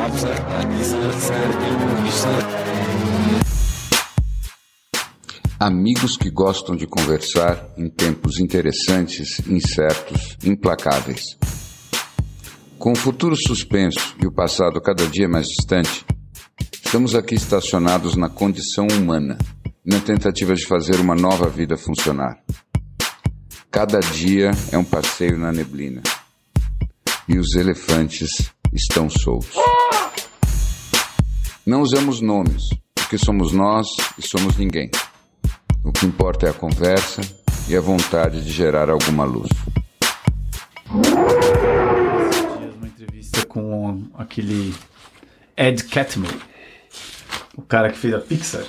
Amigos que gostam de conversar em tempos interessantes, incertos, implacáveis. Com o futuro suspenso e o passado cada dia mais distante, estamos aqui estacionados na condição humana, na tentativa de fazer uma nova vida funcionar. Cada dia é um passeio na neblina. E os elefantes estão soltos. Não usamos nomes, porque somos nós e somos ninguém. O que importa é a conversa e a vontade de gerar alguma luz. Uma entrevista com aquele Ed Catmull, o cara que fez a Pixar.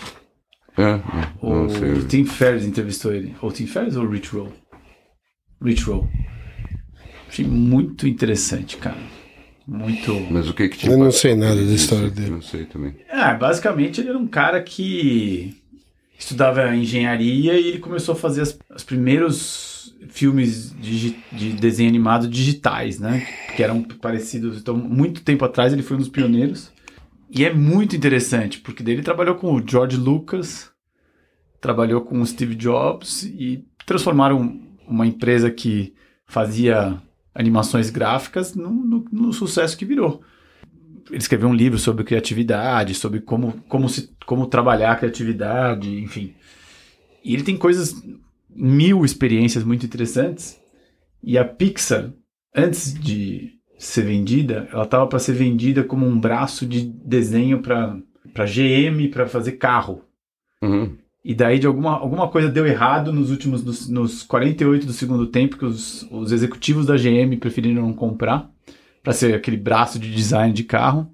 O Tim Ferriss entrevistou ele. Ou Tim Ferriss ou Rich Roll? Rich Roll. Achei muito interessante, cara. Muito. Mas o que te Eu não sei nada da história dele. Não sei também. Basicamente ele era um cara que estudava engenharia e ele começou a fazer os primeiros filmes de desenho animado digitais, né? Que eram parecidos. Então, muito tempo atrás ele foi um dos pioneiros. E é muito interessante, porque daí ele trabalhou com o George Lucas, trabalhou com o Steve Jobs e transformaram uma empresa que fazia animações gráficas no sucesso que virou. Ele escreveu um livro sobre criatividade, sobre como trabalhar a criatividade, enfim. E ele tem mil experiências muito interessantes. E a Pixar, antes de ser vendida, ela estava para ser vendida como um braço de desenho para GM, para fazer carro. Uhum. E daí de alguma coisa deu errado nos 48 do segundo tempo, que os executivos da GM preferiram não comprar, para ser aquele braço de design de carro.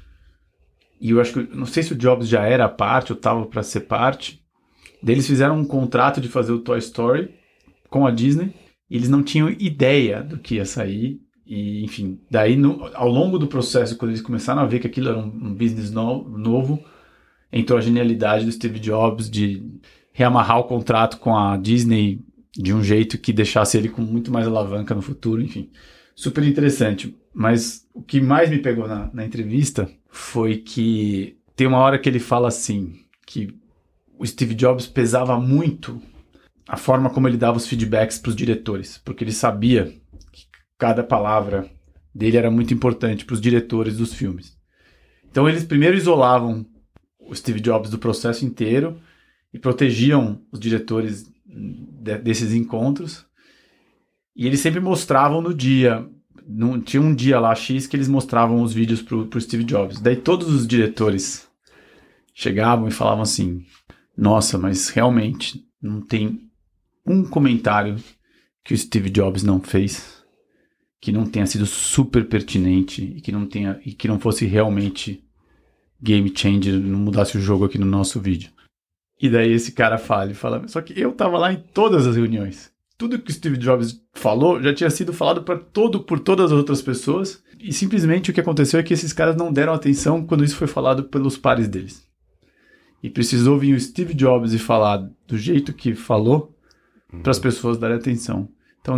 E eu acho que, não sei se o Jobs já era parte ou estava para ser parte. Daí eles fizeram um contrato de fazer o Toy Story com a Disney, e eles não tinham ideia do que ia sair. E, enfim, daí ao longo do processo, quando eles começaram a ver que aquilo era um business novo, entrou a genialidade do Steve Jobs de reamarrar o contrato com a Disney de um jeito que deixasse ele com muito mais alavanca no futuro, enfim. Super interessante. Mas o que mais me pegou na entrevista foi que tem uma hora que ele fala assim, que o Steve Jobs pesava muito a forma como ele dava os feedbacks para os diretores, porque ele sabia que cada palavra dele era muito importante para os diretores dos filmes. Então eles primeiro isolavam o Steve Jobs do processo inteiro e protegiam os diretores desses encontros. E eles sempre mostravam no dia. Tinha um dia lá, X, que eles mostravam os vídeos pro Steve Jobs. Daí todos os diretores chegavam e falavam assim: nossa, mas realmente não tem um comentário que o Steve Jobs não fez que não tenha sido super pertinente e que não fosse realmente game changer, não mudasse o jogo aqui no nosso vídeo. E daí esse cara fala, só que eu tava lá em todas as reuniões. Tudo que o Steve Jobs falou já tinha sido falado por todas as outras pessoas, e simplesmente o que aconteceu é que esses caras não deram atenção quando isso foi falado pelos pares deles. E precisou vir o Steve Jobs e falar do jeito que falou para as pessoas darem atenção. Então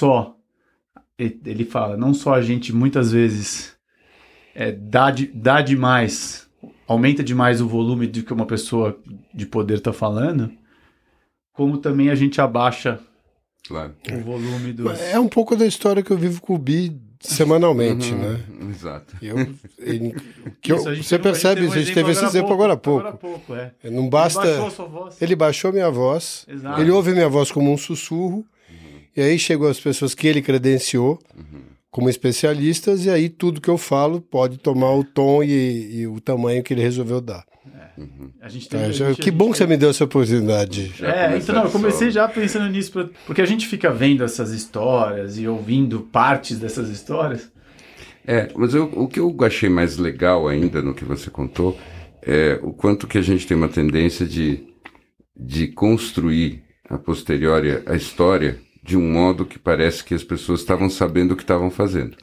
ele fala, não só a gente muitas vezes dá demais, aumenta demais o volume de que uma pessoa de poder está falando, como também a gente abaixa o volume do... É um pouco da história que eu vivo com o Bi semanalmente, né? Exato. Você percebe, a gente teve esse exemplo agora há pouco. Não basta... Ele baixou a sua voz. Ele baixou minha voz. Exato. Ele ouve minha voz como um sussurro. E aí chegou as pessoas que ele credenciou como especialistas, e aí tudo que eu falo pode tomar o tom e o tamanho que ele resolveu dar. Que bom que você me deu essa oportunidade. Eu comecei já pensando nisso, porque a gente fica vendo essas histórias e ouvindo partes dessas histórias. Mas o que eu achei mais legal ainda no que você contou é o quanto que a gente tem uma tendência de construir a posteriori a história de um modo que parece que as pessoas estavam sabendo o que estavam fazendo.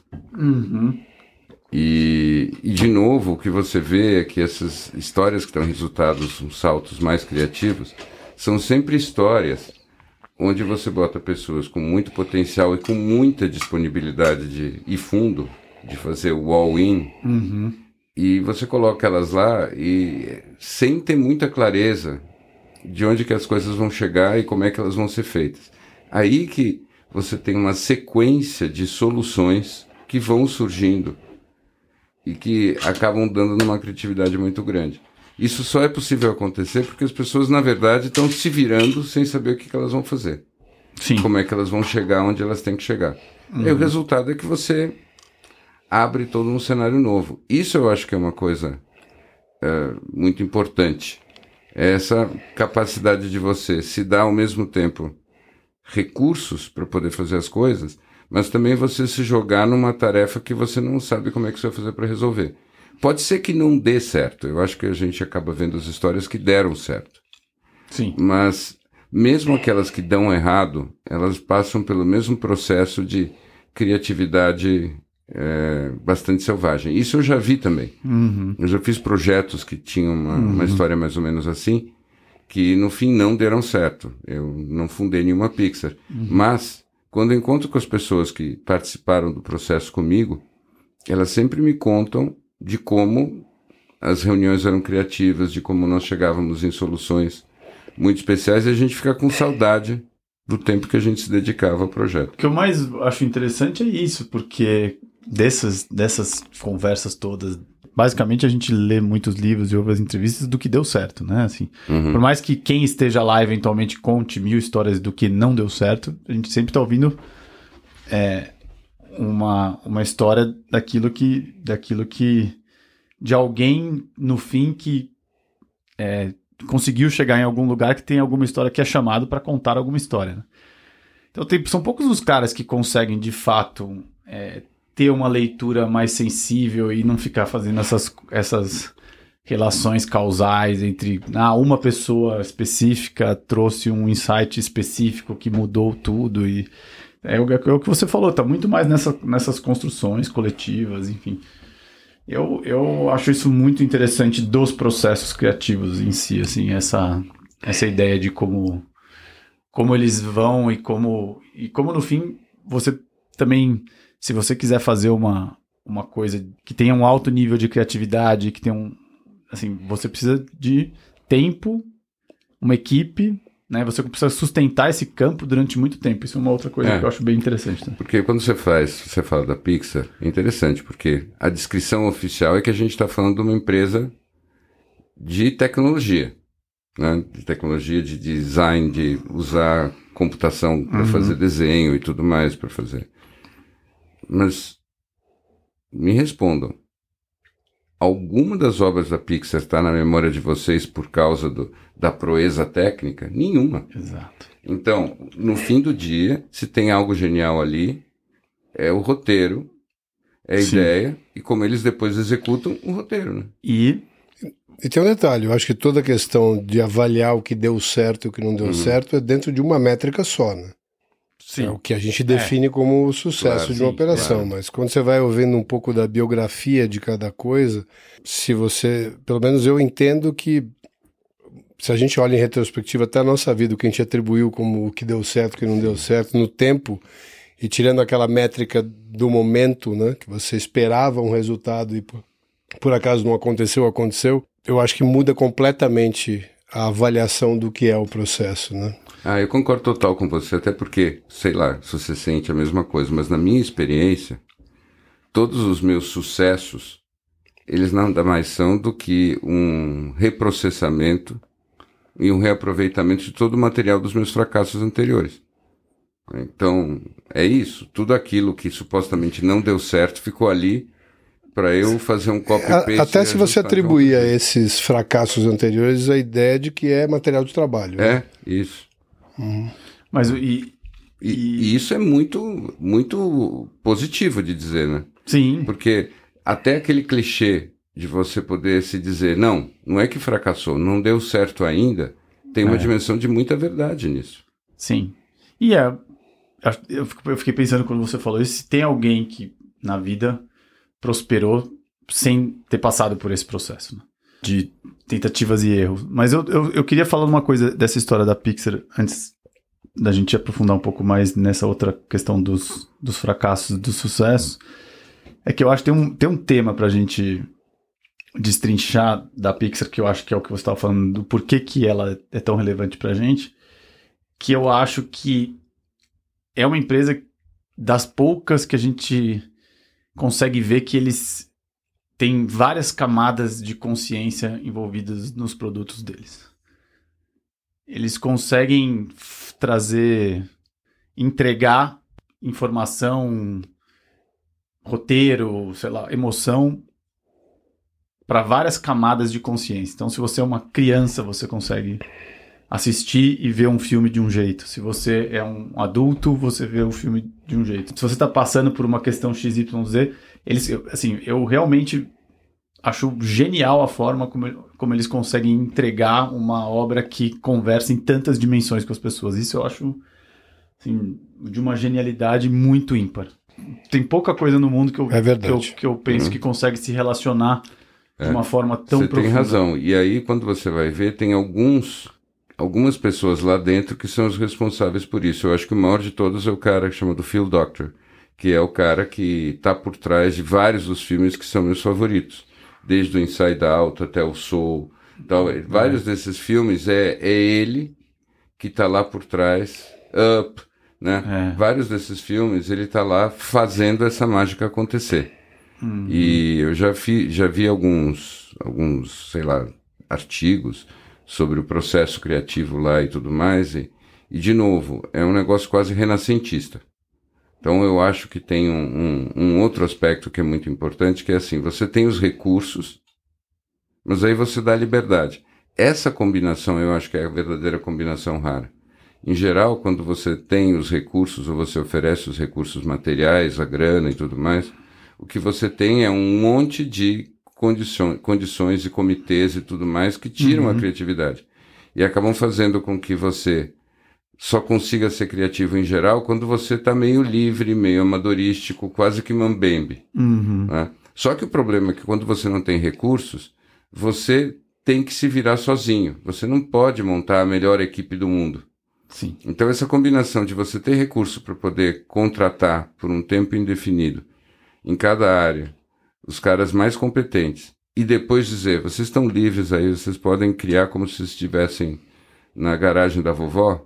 E de novo, o que você vê é que essas histórias que dão resultados, uns saltos mais criativos, são sempre histórias onde você bota pessoas com muito potencial e com muita disponibilidade e fundo de fazer o all-in, E você coloca elas lá e sem ter muita clareza de onde que as coisas vão chegar e como é que elas vão ser feitas. Aí que você tem uma sequência de soluções que vão surgindo e que acabam dando numa criatividade muito grande. Isso só é possível acontecer porque as pessoas, na verdade, estão se virando sem saber o que elas vão fazer. Sim. Como é que elas vão chegar onde elas têm que chegar. E o resultado é que você abre todo um cenário novo. Isso eu acho que é uma coisa muito importante. É essa capacidade de você se dar ao mesmo tempo recursos para poder fazer as coisas, mas também você se jogar numa tarefa que você não sabe como é que você vai fazer para resolver. Pode ser que não dê certo. Eu acho que a gente acaba vendo as histórias que deram certo. Sim. Mas mesmo aquelas que dão errado, elas passam pelo mesmo processo de criatividade bastante selvagem. Isso eu já vi também. Eu já fiz projetos que tinham uma história mais ou menos assim, que no fim não deram certo. Eu não fundei nenhuma Pixar. Mas, quando eu encontro com as pessoas que participaram do processo comigo, elas sempre me contam de como as reuniões eram criativas, de como nós chegávamos em soluções muito especiais, e a gente fica com saudade do tempo que a gente se dedicava ao projeto. O que eu mais acho interessante é isso, porque dessas conversas todas, basicamente a gente lê muitos livros e outras entrevistas do que deu certo, né? Assim, por mais que quem esteja lá eventualmente conte 1000 histórias do que não deu certo, a gente sempre está ouvindo uma história daquilo que de alguém no fim que conseguiu chegar em algum lugar que tem alguma história que é chamado para contar alguma história, né? Então são poucos os caras que conseguem de fato ter uma leitura mais sensível e não ficar fazendo essas relações causais entre uma pessoa específica trouxe um insight específico que mudou tudo. E é o que você falou, tá muito mais nessas construções coletivas, enfim. Eu acho isso muito interessante dos processos criativos em si, assim, essa ideia de como eles vão e como no fim você também, se você quiser fazer uma coisa que tenha um alto nível de criatividade, que tenha assim, você precisa de tempo, uma equipe, né? Você precisa sustentar esse campo durante muito tempo. Isso é uma outra coisa que eu acho bem interessante. Né? Porque quando você fala da Pixar, é interessante, porque a descrição oficial é que a gente está falando de uma empresa de tecnologia, né? De tecnologia, de design, de usar computação para fazer desenho e tudo mais para fazer. Mas me respondam, alguma das obras da Pixar está na memória de vocês por causa da proeza técnica? Nenhuma. Exato. Então, no fim do dia, se tem algo genial ali, é o roteiro, é a ideia, e como eles depois executam o roteiro, né? E tem um detalhe, eu acho que toda a questão de avaliar o que deu certo e o que não deu certo é dentro de uma métrica só, né? Sim. É o que a gente define como o sucesso de uma operação. Claro. Mas quando você vai ouvindo um pouco da biografia de cada coisa, se você... Pelo menos eu entendo que se a gente olha em retrospectiva até a nossa vida, o que a gente atribuiu como o que deu certo, o que não deu certo, no tempo, e tirando aquela métrica do momento, né, que você esperava um resultado e por acaso não aconteceu, eu acho que muda completamente a avaliação do que é o processo, né? Eu concordo total com você, até porque, sei lá, se você sente a mesma coisa, mas na minha experiência, todos os meus sucessos, eles nada mais são do que um reprocessamento e um reaproveitamento de todo o material dos meus fracassos anteriores. Então, é isso, tudo aquilo que supostamente não deu certo ficou ali para eu fazer um copy-paste. Até se você atribuir a esses fracassos anteriores a ideia de que é material de trabalho. Né? Isso. Mas e isso é muito, muito positivo de dizer, né? Sim. Porque até aquele clichê de você poder se dizer, não é que fracassou, não deu certo ainda, tem uma dimensão de muita verdade nisso. Sim. E eu fiquei pensando quando você falou isso, se tem alguém que na vida prosperou sem ter passado por esse processo, né? De tentativas e erros. Mas eu queria falar uma coisa dessa história da Pixar, antes da gente aprofundar um pouco mais nessa outra questão dos fracassos e dos sucessos. É que eu acho que tem um tema pra gente destrinchar da Pixar, que eu acho que é o que você estava falando, do porquê que ela é tão relevante pra gente, que eu acho que é uma empresa das poucas que a gente consegue ver que eles têm várias camadas de consciência envolvidas nos produtos deles. Eles conseguem entregar informação, roteiro, sei lá, emoção para várias camadas de consciência. Então, se você é uma criança, você consegue assistir e ver um filme de um jeito. Se você é um adulto, você vê o filme de um jeito. Se você está passando por uma questão XYZ, eu realmente acho genial a forma como eles conseguem entregar uma obra que conversa em tantas dimensões com as pessoas. Isso eu acho assim, de uma genialidade muito ímpar. Tem pouca coisa no mundo que eu penso que consegue se relacionar de uma forma tão profunda. Você tem razão. E aí, quando você vai ver, tem algumas pessoas lá dentro que são os responsáveis por isso. Eu acho que o maior de todos é o cara chamado Phil Doctor, que é o cara que está por trás de vários dos filmes que são meus favoritos. Desde o Inside Out até o Soul. Então, vários desses filmes é ele que está lá por trás. Up, né? Vários desses filmes ele está lá fazendo essa mágica acontecer. E eu já vi alguns, sei lá, artigos sobre o processo criativo lá e tudo mais. E de novo, é um negócio quase renascentista. Então eu acho que tem um outro aspecto que é muito importante, que é assim, você tem os recursos, mas aí você dá liberdade. Essa combinação eu acho que é a verdadeira combinação rara. Em geral, quando você tem os recursos, ou você oferece os recursos materiais, a grana e tudo mais, o que você tem é um monte de condições e comitês e tudo mais que tiram a criatividade. E acabam fazendo com que você só consiga ser criativo em geral quando você está meio livre, meio amadorístico, quase que mambembe. Né? Só que o problema é que quando você não tem recursos, você tem que se virar sozinho. Você não pode montar a melhor equipe do mundo. Sim. Então essa combinação de você ter recurso para poder contratar por um tempo indefinido em cada área os caras mais competentes e depois dizer, vocês estão livres aí, vocês podem criar como se estivessem na garagem da vovó.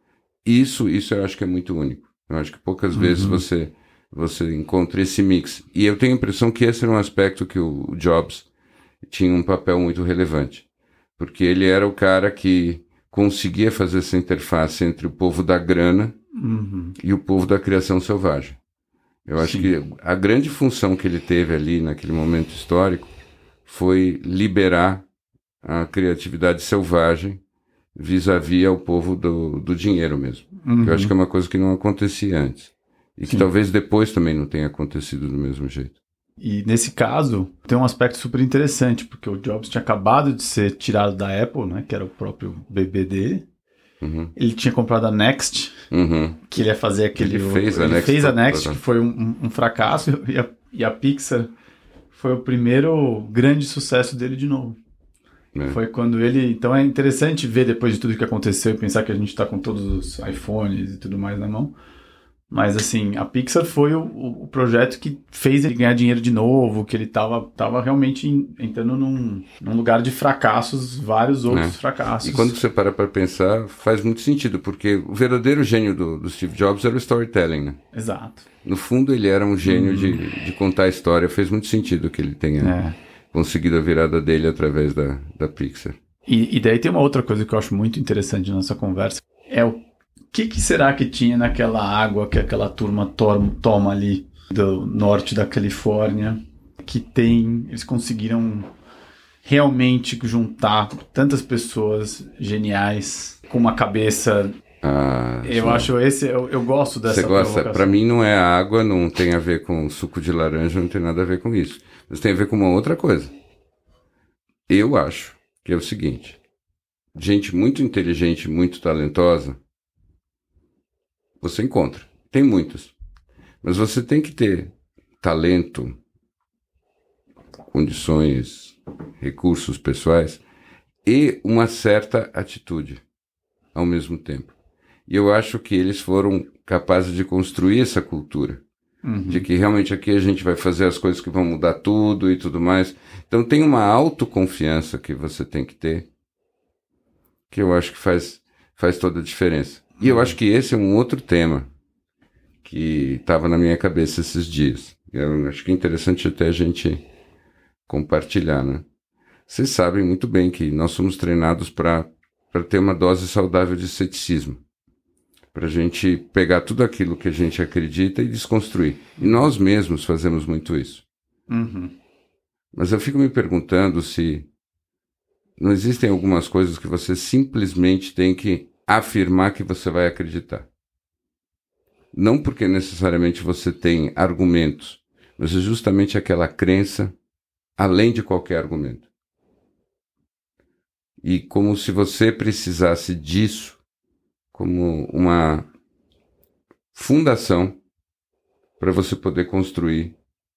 Isso eu acho que é muito único. Eu acho que poucas vezes você encontra esse mix. E eu tenho a impressão que esse era um aspecto que o Jobs tinha um papel muito relevante. Porque ele era o cara que conseguia fazer essa interface entre o povo da grana e o povo da criação selvagem. Eu acho que a grande função que ele teve ali naquele momento histórico foi liberar a criatividade selvagem vis-à-vis ao povo do dinheiro mesmo. Eu acho que é uma coisa que não acontecia antes. E que talvez depois também não tenha acontecido do mesmo jeito. E nesse caso, tem um aspecto super interessante, porque o Jobs tinha acabado de ser tirado da Apple, né, que era o próprio bebê dele. Ele tinha comprado a Next, que ele ia fazer aquele... Ele fez a Next, que foi um fracasso, e a Pixar foi o primeiro grande sucesso dele de novo. Foi quando ele... Então é interessante ver depois de tudo que aconteceu e pensar que a gente está com todos os iPhones e tudo mais na mão. Mas assim, a Pixar foi o projeto que fez ele ganhar dinheiro de novo, que ele tava realmente entrando num lugar de fracassos, vários outros fracassos. E quando você para pensar, faz muito sentido, porque o verdadeiro gênio do Steve Jobs era o storytelling, né? Exato. No fundo, ele era um gênio de contar a história, fez muito sentido que ele tenha conseguido a virada dele através da Pixar. E daí tem uma outra coisa que eu acho muito interessante na nossa conversa, é o que será que tinha naquela água que aquela turma toma ali do norte da Califórnia, que eles conseguiram realmente juntar tantas pessoas geniais com uma cabeça... eu gosto dessa provocação. Para mim não é a água, não tem a ver com suco de laranja, não tem nada a ver com isso. Mas tem a ver com uma outra coisa. Eu acho que é o seguinte, gente muito inteligente, muito talentosa, você encontra. Tem muitas. Mas você tem que ter talento, condições, recursos pessoais e uma certa atitude ao mesmo tempo. E eu acho que eles foram capazes de construir essa cultura. de que realmente aqui a gente vai fazer as coisas que vão mudar tudo e tudo mais. Então tem uma autoconfiança que você tem que ter, que eu acho que faz toda a diferença. E eu acho que esse é um outro tema que estava na minha cabeça esses dias. Eu acho que é interessante até a gente compartilhar, né? Vocês sabem muito bem que nós somos treinados para ter uma dose saudável de ceticismo, para a gente pegar tudo aquilo que a gente acredita e desconstruir. E nós mesmos fazemos muito isso. Mas eu fico me perguntando se não existem algumas coisas que você simplesmente tem que afirmar que você vai acreditar. Não porque necessariamente você tem argumentos, mas é justamente aquela crença além de qualquer argumento. E como se você precisasse disso como uma fundação para você poder construir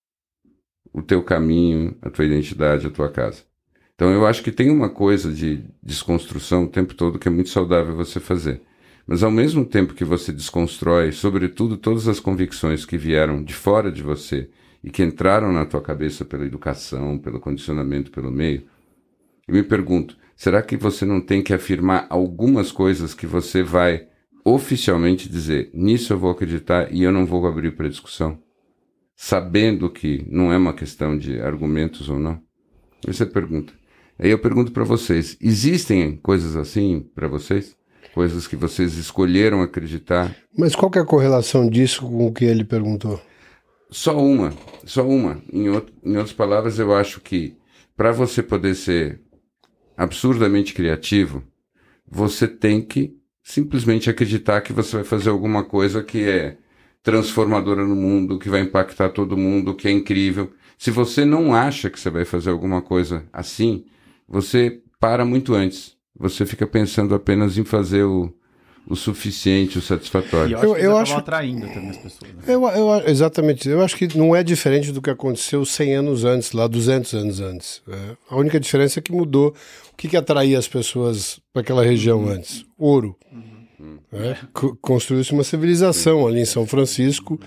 o teu caminho, a tua identidade, a tua casa. Então eu acho que tem uma coisa de desconstrução o tempo todo que é muito saudável você fazer. Mas ao mesmo tempo que você desconstrói, sobretudo, todas as convicções que vieram de fora de você e que entraram na tua cabeça pela educação, pelo condicionamento, pelo meio, eu me pergunto, será que você não tem que afirmar algumas coisas que você vai oficialmente dizer, nisso eu vou acreditar e eu não vou abrir para discussão? Sabendo que não é uma questão de argumentos ou não? Essa é a pergunta. Aí eu pergunto para vocês, existem coisas assim para vocês? Coisas que vocês escolheram acreditar? Mas qual que é a correlação disso com o que ele perguntou? Só uma. Em outras palavras, eu acho que para você poder ser absurdamente criativo, você tem que simplesmente acreditar que você vai fazer alguma coisa que é transformadora no mundo, que vai impactar todo mundo, que é incrível. Se você não acha que você vai fazer alguma coisa assim, você para muito antes. Você fica pensando apenas em fazer o suficiente, o satisfatório. E eu acho que atraindo também as pessoas. Né? Exatamente. Eu acho que não é diferente do que aconteceu 100 anos antes, lá 200 anos antes. A única diferença é que mudou. O que atraía as pessoas para aquela região antes? Ouro. Construiu-se uma civilização ali em São Francisco,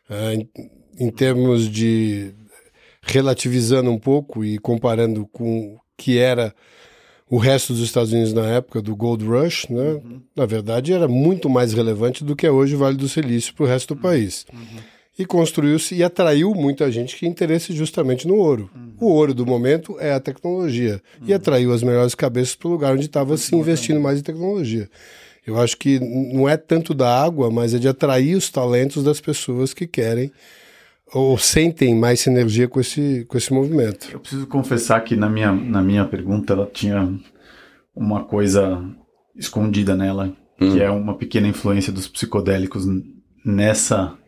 em termos de relativizando um pouco e comparando com o que era o resto dos Estados Unidos na época do Gold Rush, né? Na verdade era muito mais relevante do que é hoje o Vale do Silício para o resto do país. E construiu-se e atraiu muita gente que tinha interesse justamente no ouro. O ouro do momento é a tecnologia e atraiu as melhores cabeças para o lugar onde estava se investindo mais em tecnologia. Eu acho que não é tanto da água, mas é de atrair os talentos das pessoas que querem ou sentem mais sinergia com esse movimento. Eu preciso confessar que na minha pergunta ela tinha uma coisa escondida nela, que é uma pequena influência dos psicodélicos nessa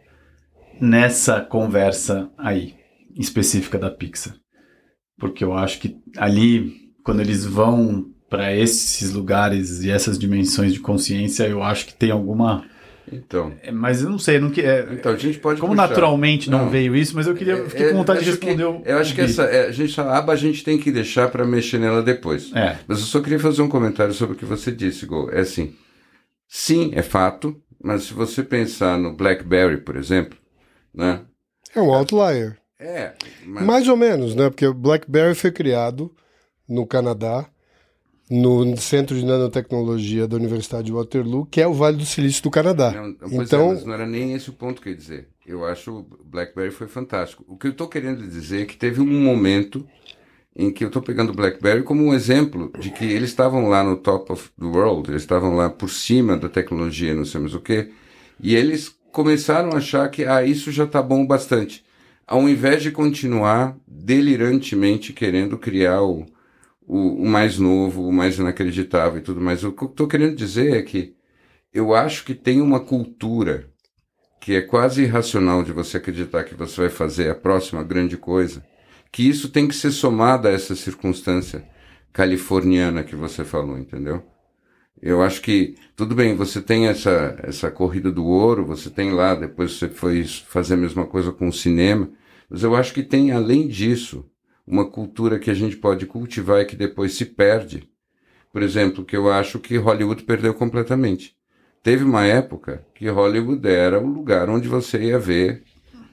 conversa aí, específica da Pixar. Porque eu acho que ali, quando eles vão para esses lugares e essas dimensões de consciência, eu acho que tem alguma... Então, mas eu não sei, então a gente pode como puxar. Naturalmente não veio isso, mas eu fiquei com vontade de responder. Eu acho que essa aba a gente tem que deixar para mexer nela depois. Mas eu só queria fazer um comentário sobre o que você disse, Gol. É assim, sim, é fato, mas se você pensar no BlackBerry, por exemplo, né? É um outlier. Mais ou menos, né? Porque o BlackBerry foi criado no Canadá, no Centro de Nanotecnologia da Universidade de Waterloo, que é o Vale do Silício do Canadá. Então, mas não era nem esse o ponto que eu ia dizer. Eu acho o BlackBerry foi fantástico. O que eu estou querendo dizer é que teve um momento em que eu estou pegando o BlackBerry como um exemplo de que eles estavam lá no top of the world, eles estavam lá por cima da tecnologia, não sei mais o quê, e eles começaram a achar que isso já está bom bastante, ao invés de continuar delirantemente querendo criar o mais novo, o mais inacreditável e tudo mais. O que eu estou querendo dizer é que eu acho que tem uma cultura que é quase irracional de você acreditar que você vai fazer a próxima grande coisa, que isso tem que ser somado a essa circunstância californiana que você falou, entendeu? Eu acho que, tudo bem, você tem essa corrida do ouro, você tem lá, depois você foi fazer a mesma coisa com o cinema, mas eu acho que tem, além disso, uma cultura que a gente pode cultivar e que depois se perde. Por exemplo, que eu acho que Hollywood perdeu completamente. Teve uma época que Hollywood era o lugar onde você ia ver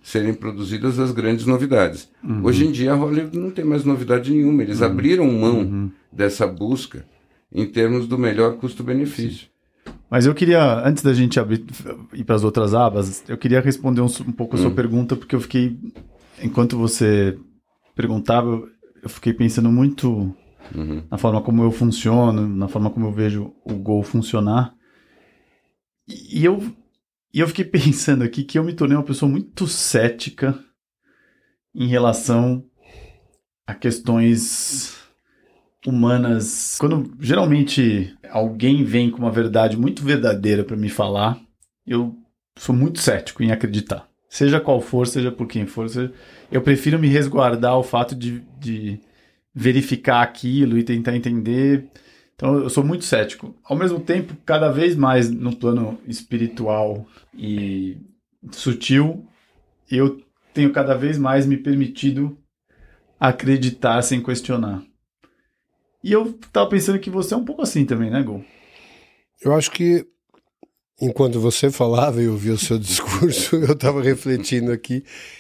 serem produzidas as grandes novidades. Hoje em dia a Hollywood não tem mais novidade nenhuma, eles abriram mão dessa busca em termos do melhor custo-benefício. Mas eu queria, antes da gente ir para as outras abas, eu queria responder um pouco a sua pergunta, porque eu fiquei, enquanto você perguntava, eu fiquei pensando muito na forma como eu funciono, na forma como eu vejo o Go funcionar. E eu fiquei pensando aqui que eu me tornei uma pessoa muito cética em relação a questões humanas. Quando geralmente alguém vem com uma verdade muito verdadeira para me falar, eu sou muito cético em acreditar. Seja qual for, seja por quem for, eu prefiro me resguardar ao fato de verificar aquilo e tentar entender. Então eu sou muito cético. Ao mesmo tempo, cada vez mais no plano espiritual e sutil, eu tenho cada vez mais me permitido acreditar sem questionar. E eu tava pensando que você é um pouco assim também, né, Gol? Eu acho que, enquanto você falava e eu ouvia o seu discurso, eu estava refletindo aqui.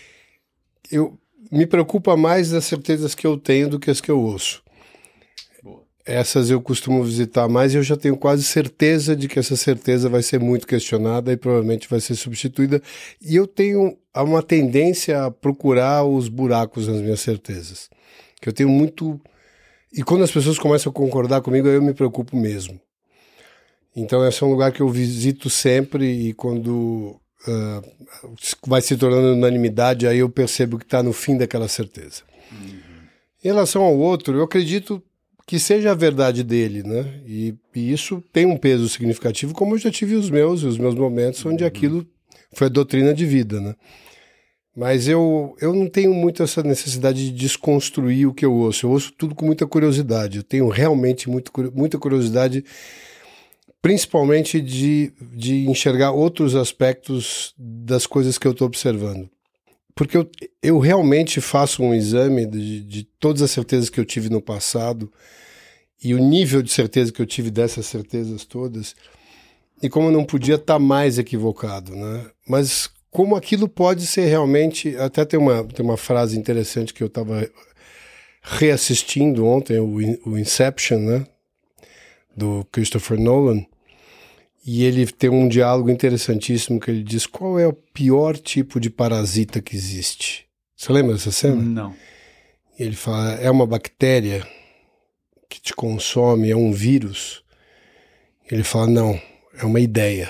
Me preocupa mais as certezas que eu tenho do que as que eu ouço. Boa. Essas eu costumo visitar mais e eu já tenho quase certeza de que essa certeza vai ser muito questionada e provavelmente vai ser substituída. E eu tenho uma tendência a procurar os buracos nas minhas certezas. Que eu tenho muito... E quando as pessoas começam a concordar comigo, eu me preocupo mesmo. Então esse é um lugar que eu visito sempre e quando vai se tornando unanimidade, aí eu percebo que está no fim daquela certeza. Em relação ao outro, eu acredito que seja a verdade dele, né? E isso tem um peso significativo, como eu já tive os meus momentos onde aquilo foi a doutrina de vida, né? Mas eu não tenho muito essa necessidade de desconstruir o que eu ouço. Eu ouço tudo com muita curiosidade. Eu tenho realmente muita curiosidade, principalmente de enxergar outros aspectos das coisas que eu estou observando. Porque eu realmente faço um exame de todas as certezas que eu tive no passado e o nível de certeza que eu tive dessas certezas todas, e como eu não podia estar mais equivocado, né? Mas como aquilo pode ser realmente... Até tem uma frase interessante que eu estava reassistindo ontem, o Inception, né? Do Christopher Nolan. E ele tem um diálogo interessantíssimo que ele diz: qual é o pior tipo de parasita que existe? Você lembra dessa cena? Não. E ele fala: é uma bactéria que te consome, é um vírus? Ele fala: não, é uma ideia.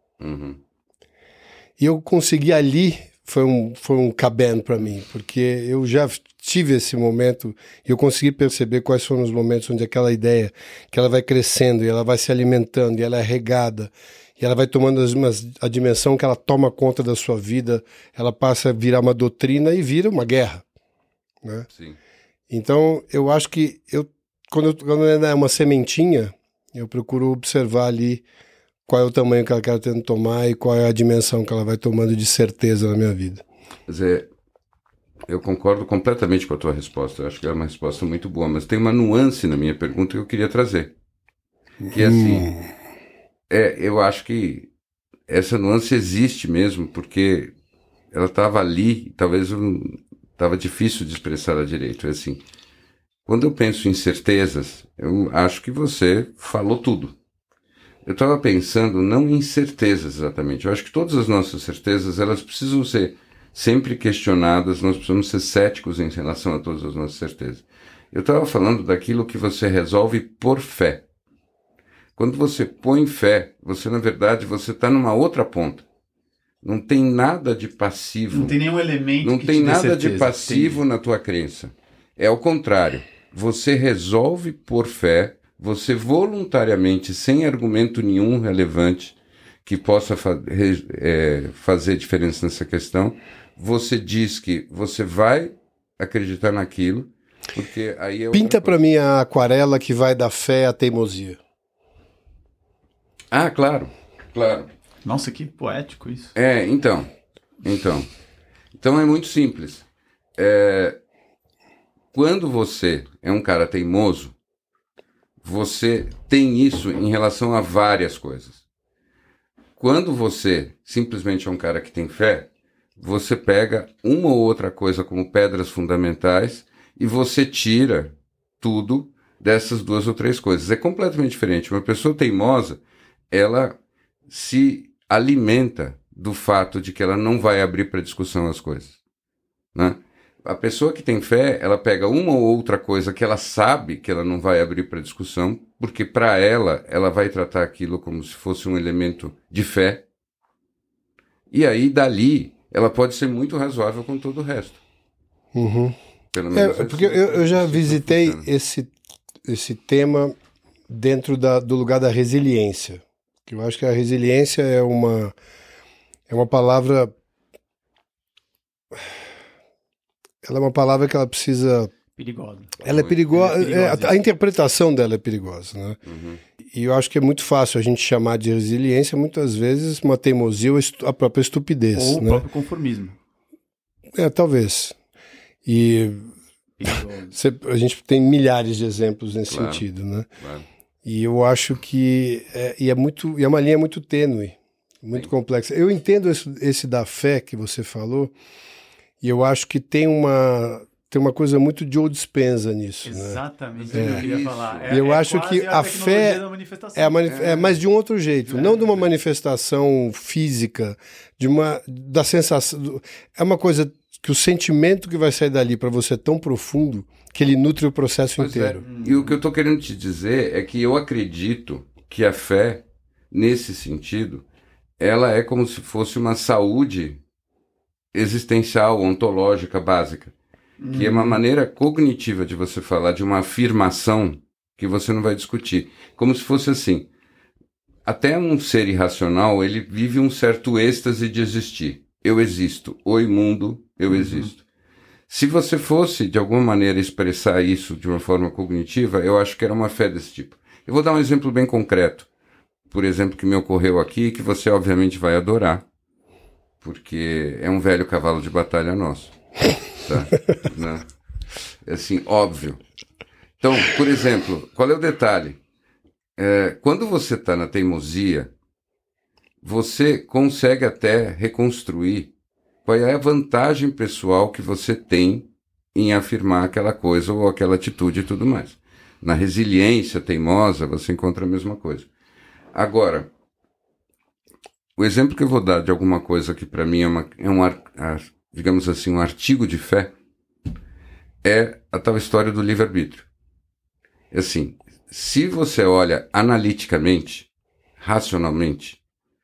E eu consegui ali, foi um caben para mim, porque eu já tive esse momento e eu consegui perceber quais foram os momentos onde aquela ideia, que ela vai crescendo e ela vai se alimentando e ela é regada e ela vai tomando a dimensão que ela toma conta da sua vida, ela passa a virar uma doutrina e vira uma guerra, né? Sim. Então eu acho que quando ela é uma sementinha, eu procuro observar ali qual é o tamanho que ela quer tentando tomar e qual é a dimensão que ela vai tomando de certeza na minha vida. Zé, eu concordo completamente com a tua resposta. Eu acho que é uma resposta muito boa, mas tem uma nuance na minha pergunta que eu queria trazer. Que é assim, eu acho que essa nuance existe mesmo, porque ela estava ali, talvez estava difícil de expressar ela direito. É assim, quando eu penso em certezas, eu acho que você falou tudo. Eu estava pensando não em certezas exatamente. Eu acho que todas as nossas certezas, elas precisam ser sempre questionadas, nós precisamos ser céticos em relação a todas as nossas certezas. Eu estava falando daquilo que você resolve por fé. Quando você põe fé, você, na verdade, você está numa outra ponta. Não tem nada de passivo. Não tem nenhum elemento não que tem te dê nada certeza. De passivo na tua crença. É ao contrário. Você resolve por fé, você voluntariamente, sem argumento nenhum relevante que possa fazer diferença nessa questão, você diz que você vai acreditar naquilo, porque aí Pinta para mim a aquarela que vai da fé à teimosia. Ah, claro. Nossa, que poético isso. Então é muito simples. Quando você é um cara teimoso, você tem isso em relação a várias coisas. Quando você simplesmente é um cara que tem fé, você pega uma ou outra coisa como pedras fundamentais e você tira tudo dessas 2 ou 3 coisas. É completamente diferente. Uma pessoa teimosa, ela se alimenta do fato de que ela não vai abrir para discussão as coisas, né? A pessoa que tem fé, ela pega uma ou outra coisa que ela sabe que ela não vai abrir para discussão, porque para ela vai tratar aquilo como se fosse um elemento de fé. E aí, dali, ela pode ser muito razoável com todo o resto. Uhum. Pelo menos porque eu já visitei esse tema dentro do lugar da resiliência. Eu acho que a resiliência é uma palavra... Ela é uma palavra que ela precisa... Perigosa. Ela é perigosa. A interpretação dela é perigosa, né? Uhum. E eu acho que é muito fácil a gente chamar de resiliência, muitas vezes, uma teimosia ou a própria estupidez. Ou, né, o próprio conformismo. Talvez. E a gente tem milhares de exemplos nesse sentido, né? Claro. E eu acho que é uma linha muito tênue, muito complexa. Eu entendo esse da fé que você falou, e eu acho que tem uma coisa muito Joe Dispenza nisso. Exatamente, né? Eu queria falar. Eu acho que a fé mas de um outro jeito, não de uma manifestação física, da sensação. É uma coisa que o sentimento que vai sair dali para você é tão profundo que ele nutre o processo inteiro. E o que eu estou querendo te dizer é que eu acredito que a fé, nesse sentido, ela é como se fosse uma saúde existencial, ontológica, básica. Que é uma maneira cognitiva de você falar de uma afirmação que você não vai discutir. Como se fosse assim, até um ser irracional, ele vive um certo êxtase de existir. Eu existo. Oi, mundo, eu existo. Se você fosse, de alguma maneira, expressar isso de uma forma cognitiva, eu acho que era uma fé desse tipo. Eu vou dar um exemplo bem concreto. Por exemplo, que me ocorreu aqui, que você obviamente vai adorar, porque é um velho cavalo de batalha nosso. Tá? Né? É assim, óbvio. Então, por exemplo, qual é o detalhe? Quando você está na teimosia, você consegue até reconstruir qual é a vantagem pessoal que você tem em afirmar aquela coisa ou aquela atitude e tudo mais. Na resiliência teimosa, você encontra a mesma coisa. Agora, o exemplo que eu vou dar de alguma coisa que para mim digamos assim, um artigo de fé, é a tal história do livre-arbítrio. Assim, se você olha analiticamente, racionalmente,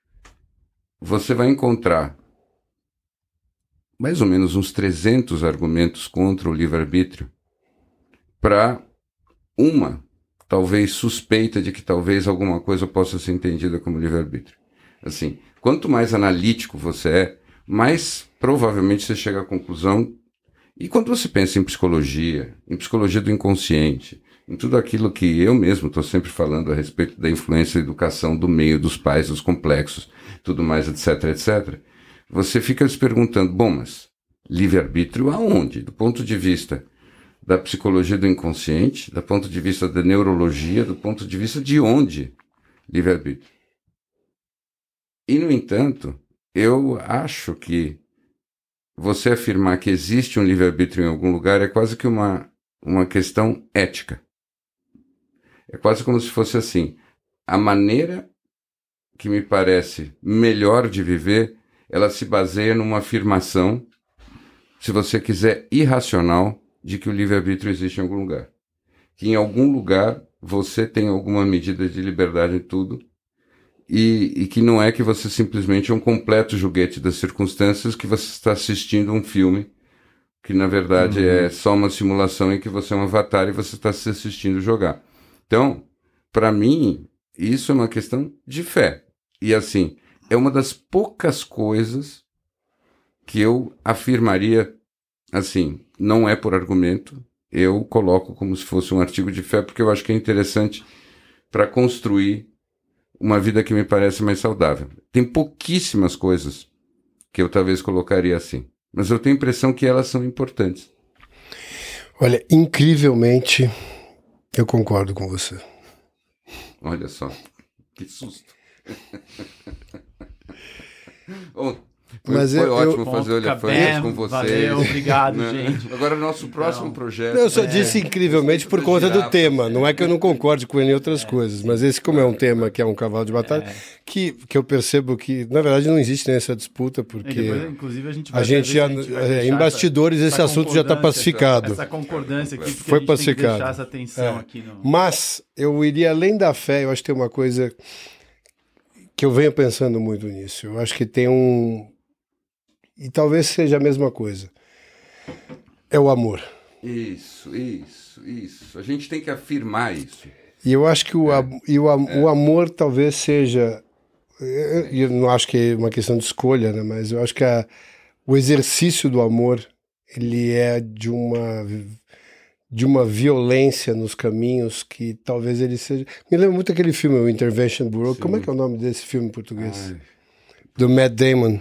você vai encontrar mais ou menos uns 300 argumentos contra o livre-arbítrio para talvez suspeita de que talvez alguma coisa possa ser entendida como livre-arbítrio. Assim, quanto mais analítico você é, mais provavelmente você chega à conclusão. E quando você pensa em psicologia do inconsciente, em tudo aquilo que eu mesmo estou sempre falando a respeito da influência da educação, do meio, dos pais, dos complexos, tudo mais, etc, etc, você fica se perguntando, bom, mas livre-arbítrio aonde? Do ponto de vista da psicologia do inconsciente, do ponto de vista da neurologia, do ponto de vista de onde livre-arbítrio? E, no entanto, eu acho que você afirmar que existe um livre-arbítrio em algum lugar é quase que uma questão ética. É quase como se fosse assim, a maneira que me parece melhor de viver, ela se baseia numa afirmação, se você quiser, irracional, de que o livre-arbítrio existe em algum lugar. Que em algum lugar você tem alguma medida de liberdade em tudo, e que não é que você simplesmente é um completo joguete das circunstâncias, que você está assistindo um filme, que na verdade é só uma simulação em que você é um avatar e você está se assistindo jogar. Então, para mim, isso é uma questão de fé. E assim, é uma das poucas coisas que eu afirmaria, assim, não é por argumento, eu coloco como se fosse um artigo de fé, porque eu acho que é interessante para construir uma vida que me parece mais saudável. Tem pouquíssimas coisas que eu talvez colocaria assim, mas eu tenho a impressão que elas são importantes. Olha, incrivelmente, eu concordo com você. Olha só, que susto. Bom, Foi ótimo fazer o Elefantes com vocês. Valeu, obrigado, gente. Agora, o nosso próximo projeto... Eu só disse incrivelmente por conta do tema. Não é que eu não concorde com ele em outras coisas, mas esse, como é um tema que é um cavalo de batalha, que eu percebo que, na verdade, não existe nessa disputa, porque depois, inclusive, a gente vai em bastidores, esse assunto já está pacificado. Essa concordância aqui, foi pacificado. Tem que deixar essa atenção aqui. Mas eu iria além da fé, eu acho que tem uma coisa que eu venho pensando muito nisso. Eu acho que tem e talvez seja a mesma coisa. É o amor. Isso. A gente tem que afirmar isso. E eu acho que o amor talvez seja... Eu não acho que é uma questão de escolha, né? Mas eu acho que o exercício do amor, ele é de uma violência nos caminhos que talvez ele seja... Me lembra muito aquele filme, o Intervention Bureau. Sim. Como é que é o nome desse filme em português? Do Matt Damon.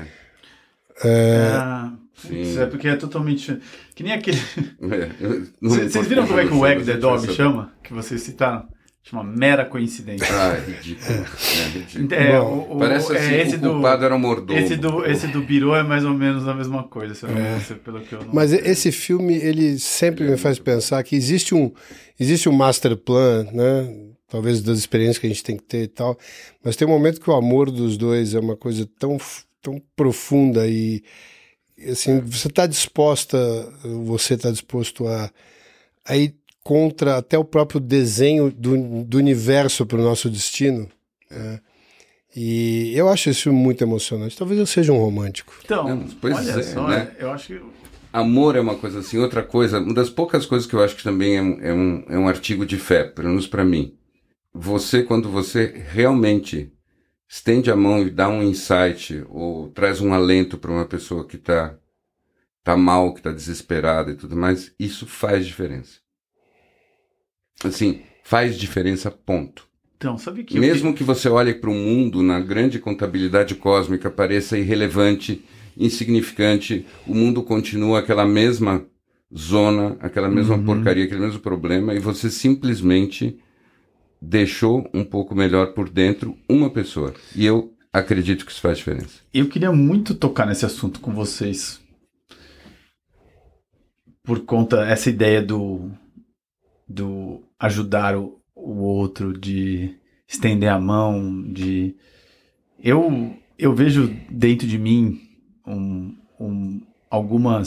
Sim. É porque é totalmente... Que nem aquele... Vocês viram como é que o Wag the Dog chama? Que vocês citaram? Chama Mera Coincidência. Ridículo. Parece assim, o culpado era um mordomo. Esse do Biro é mais ou menos a mesma coisa, pelo que eu não... Mas esse filme, ele sempre me faz pensar que existe um master plan, né? Talvez das experiências que a gente tem que ter e tal, mas tem um momento que o amor dos dois é uma coisa tão profunda e assim, você está disposto a ir contra até o próprio desenho do universo para o nosso destino. E eu acho esse filme muito emocionante. Talvez eu seja um romântico. Então, olha só, né? Eu acho que... Amor é uma coisa assim. Outra coisa, uma das poucas coisas que eu acho que também é um artigo de fé, pelo menos para mim. Quando você realmente estende a mão e dá um insight ou traz um alento para uma pessoa que tá mal, que está desesperada e tudo mais, isso faz diferença. Assim, faz diferença, ponto. Então, sabe que mesmo que você olhe para o mundo na grande contabilidade cósmica, pareça irrelevante, insignificante, o mundo continua aquela mesma zona, aquela mesma porcaria, aquele mesmo problema, e você simplesmente deixou um pouco melhor por dentro uma pessoa. E eu acredito que isso faz diferença. Eu queria muito tocar nesse assunto com vocês, por conta dessa ideia do ajudar o outro, de estender a mão, de... Eu vejo dentro de mim alguma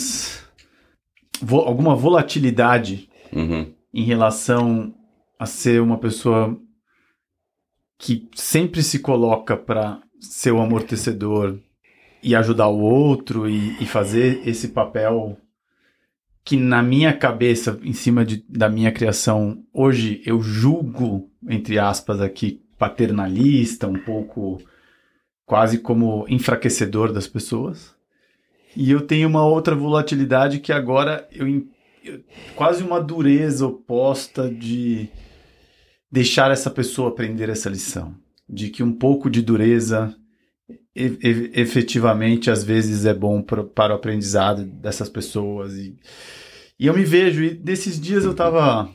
volatilidade em relação a ser uma pessoa que sempre se coloca para ser o amortecedor e ajudar o outro e fazer esse papel que na minha cabeça, em cima da minha criação, hoje eu julgo, entre aspas aqui, paternalista, um pouco quase como enfraquecedor das pessoas. E eu tenho uma outra volatilidade que agora quase uma dureza oposta de deixar essa pessoa aprender essa lição. De que um pouco de dureza efetivamente às vezes é bom para o aprendizado dessas pessoas. E eu me vejo, e desses dias eu estava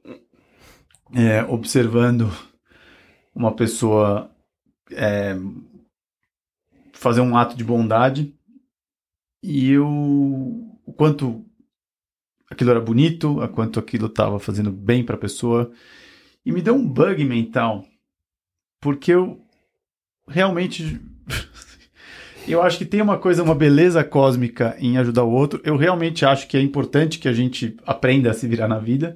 observando uma pessoa fazer um ato de bondade, e o quanto aquilo era bonito, a quanto aquilo estava fazendo bem para a pessoa, e me deu um bug mental, porque eu realmente eu acho que tem uma beleza cósmica em ajudar o outro. Eu realmente acho que é importante que a gente aprenda a se virar na vida.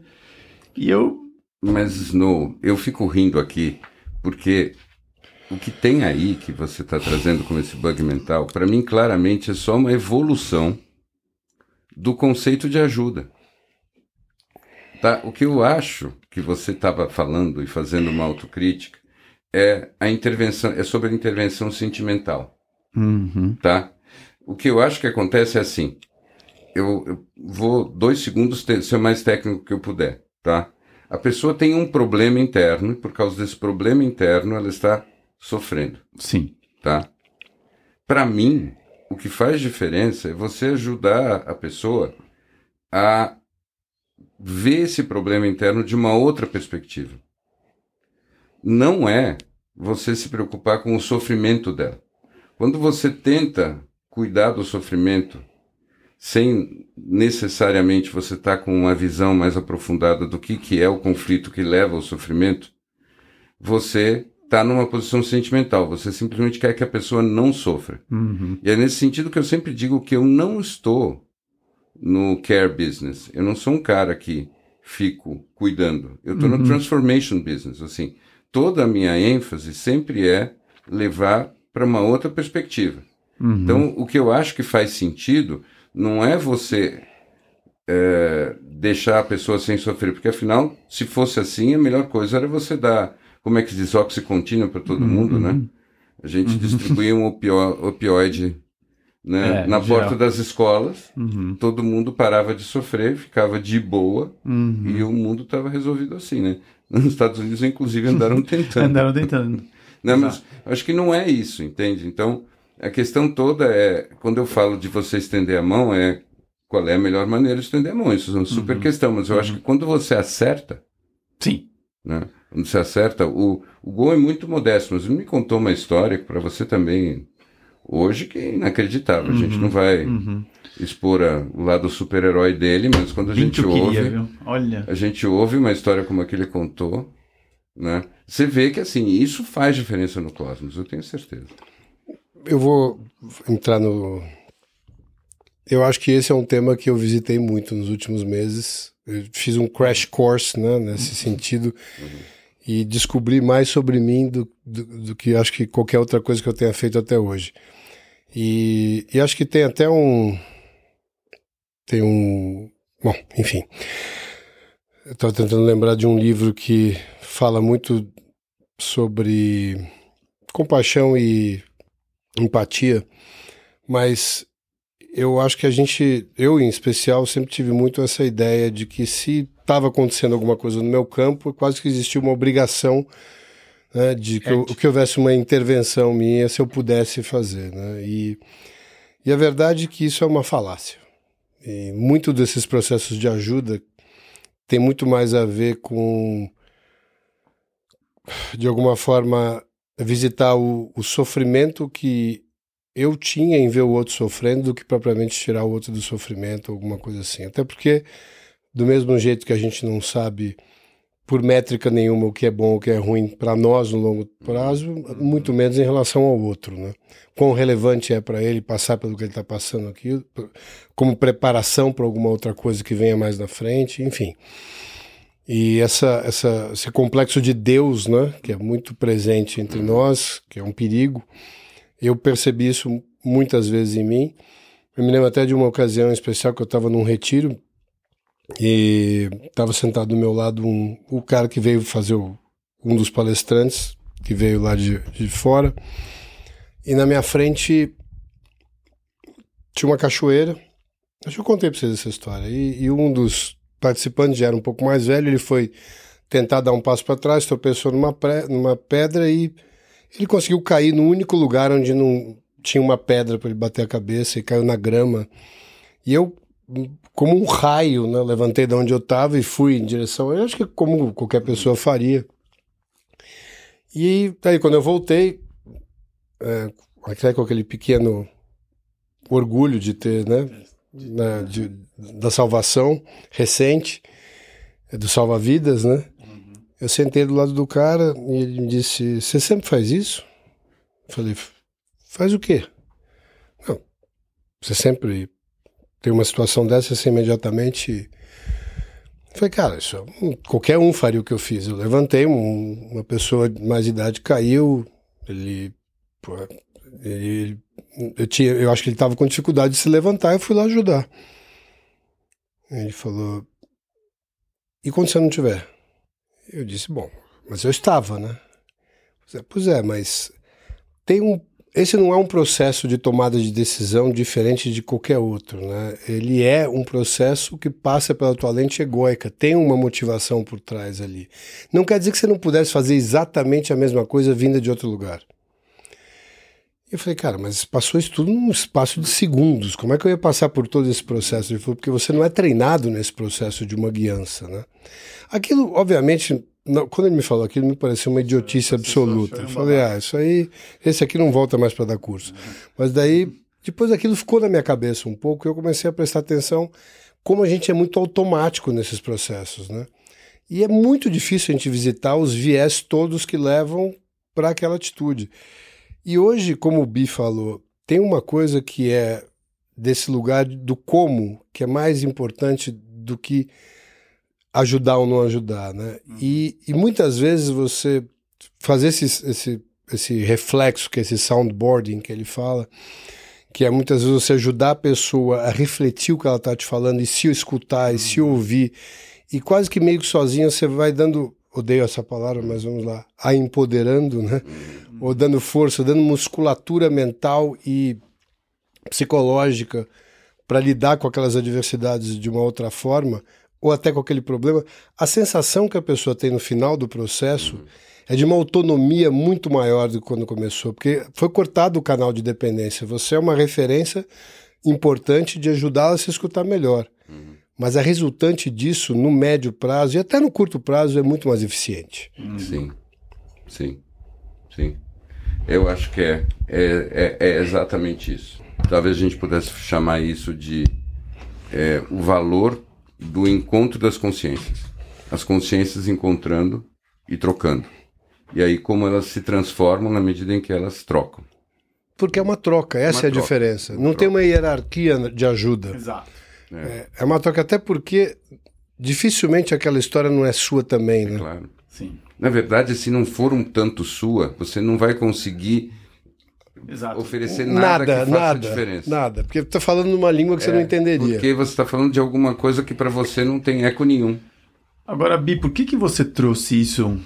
Mas eu fico rindo aqui, porque o que tem aí que você está trazendo como esse bug mental, para mim claramente é só uma evolução do conceito de ajuda. Tá? O que eu acho que você estava falando e fazendo uma autocrítica é sobre a intervenção sentimental. Tá? O que eu acho que acontece é assim, eu vou 2 segundos ser o mais técnico que eu puder, tá? A pessoa tem um problema interno e por causa desse problema interno ela está sofrendo. Sim. Tá? Para mim, o que faz diferença é você ajudar a pessoa a ver esse problema interno de uma outra perspectiva. Não é você se preocupar com o sofrimento dela. Quando você tenta cuidar do sofrimento sem necessariamente você estar com uma visão mais aprofundada do que é o conflito que leva ao sofrimento, você está numa posição sentimental, você simplesmente quer que a pessoa não sofra. E é nesse sentido que eu sempre digo que eu não estou no care business, eu não sou um cara que fico cuidando, eu estou no transformation business, assim, toda a minha ênfase sempre é levar para uma outra perspectiva. Então, o que eu acho que faz sentido não é você deixar a pessoa sem sofrer, porque afinal, se fosse assim, a melhor coisa era você dar, como é que se diz, oxycontin para todo mundo, né? A gente distribuía um opioide, né, na porta das escolas, todo mundo parava de sofrer, ficava de boa, e o mundo estava resolvido assim, né? Nos Estados Unidos, inclusive, andaram tentando. Não, mas acho que não é isso, entende? Então, a questão toda quando eu falo de você estender a mão, qual é a melhor maneira de estender a mão? Isso é uma super questão, mas eu acho que quando você acerta... Sim. Né? Quando você acerta, o Gol é muito modesto, mas ele me contou uma história que para você também, hoje, que é inacreditável. A gente não vai expor o lado super-herói dele, mas quando a gente ouve uma história como a que ele contou, né? Você vê que assim, isso faz diferença no cosmos, eu tenho certeza. Eu vou entrar no... Eu acho que esse é um tema que eu visitei muito nos últimos meses. Eu fiz um crash course, né, nesse sentido, e descobri mais sobre mim do que acho que qualquer outra coisa que eu tenha feito até hoje. E acho que tem até bom, enfim. Eu estava tentando lembrar de um livro que fala muito sobre compaixão e empatia, mas eu acho que eu em especial, sempre tive muito essa ideia de que se estava acontecendo alguma coisa no meu campo, quase que existia uma obrigação, né, de que houvesse uma intervenção minha se eu pudesse fazer, né? E a verdade é que isso é uma falácia. E muito desses processos de ajuda tem muito mais a ver com, de alguma forma, visitar o sofrimento que eu tinha em ver o outro sofrendo do que propriamente tirar o outro do sofrimento, alguma coisa assim. Até porque, do mesmo jeito que a gente não sabe, por métrica nenhuma, o que é bom ou o que é ruim para nós no longo prazo, muito menos em relação ao outro, né? Quão relevante é para ele passar pelo que ele está passando aqui, como preparação para alguma outra coisa que venha mais na frente, enfim. E esse complexo de Deus, né, que é muito presente entre nós, que é um perigo, eu percebi isso muitas vezes em mim. Eu me lembro até de uma ocasião especial que eu estava num retiro e estava sentado do meu lado o cara que veio fazer um dos palestrantes, que veio lá de fora, e na minha frente tinha uma cachoeira. Acho que eu contei para vocês essa história. E um dos participantes já era um pouco mais velho, ele foi tentar dar um passo para trás, tropeçou numa pedra e ele conseguiu cair no único lugar onde não tinha uma pedra para ele bater a cabeça, e caiu na grama. E eu, como um raio, né, levantei de onde eu estava e fui em direção, eu acho que como qualquer pessoa faria. E daí quando eu voltei, com aquele pequeno orgulho de ter, né, da salvação recente, do salva-vidas, né? Eu sentei do lado do cara e ele me disse: "Você sempre faz isso?" Eu falei: "Faz o quê?" "Não, você sempre tem uma situação dessa, você imediatamente..." Eu falei: "Cara, qualquer um faria o que eu fiz. Eu levantei, uma pessoa de mais idade caiu, eu acho que ele estava com dificuldade de se levantar, eu fui lá ajudar." Ele falou: "E quando você não tiver?" Eu disse: "Bom, mas eu estava, né?" Pois é, mas esse não é um processo de tomada de decisão diferente de qualquer outro, né? Ele é um processo que passa pela tua lente egóica, tem uma motivação por trás ali. Não quer dizer que você não pudesse fazer exatamente a mesma coisa vinda de outro lugar. Eu falei: "Cara, mas passou isso tudo num espaço de segundos, como é que eu ia passar por todo esse processo?" Ele falou: "Porque você não é treinado nesse processo de uma guiança, né?" Aquilo, obviamente, quando ele me falou aquilo, me pareceu uma idiotice absoluta. Eu falei: "Isso aí, esse aqui não volta mais para dar curso." Mas daí Depois aquilo ficou na minha cabeça um pouco e eu comecei a prestar atenção como a gente é muito automático nesses processos, né? E é muito difícil a gente visitar os viés todos que levam para aquela atitude. E hoje, como o Bi falou, tem uma coisa que é desse lugar do como, que é mais importante do que ajudar ou não ajudar, né? E muitas vezes você fazer esse reflexo, que é esse soundboarding que ele fala, que é muitas vezes você ajudar a pessoa a refletir o que ela está te falando e se escutar e se ouvir, e quase que meio que sozinho você vai dando, odeio essa palavra, mas vamos lá, a empoderando, né? Ou dando força, dando musculatura mental e psicológica para lidar com aquelas adversidades de uma outra forma, ou até com aquele problema. A sensação que a pessoa tem no final do processo é de uma autonomia muito maior do que quando começou, porque foi cortado o canal de dependência. Você é uma referência importante de ajudá-la a se escutar melhor. Mas a resultante disso, no médio prazo e até no curto prazo, é muito mais eficiente. Sim. Eu acho que é exatamente isso. Talvez a gente pudesse chamar isso de o valor do encontro das consciências. As consciências encontrando e trocando. E aí como elas se transformam na medida em que elas trocam. Porque é uma troca, essa é a diferença. Não tem uma hierarquia de ajuda. Exato. É uma troca, até porque dificilmente aquela história não é sua também, né? Claro. Sim. Na verdade, se não for um tanto sua, você não vai conseguir oferecer nada que faça diferença. Nada, porque você está falando numa língua que você não entenderia. Porque você está falando de alguma coisa que para você não tem eco nenhum. Agora, Bi, por que você trouxe isso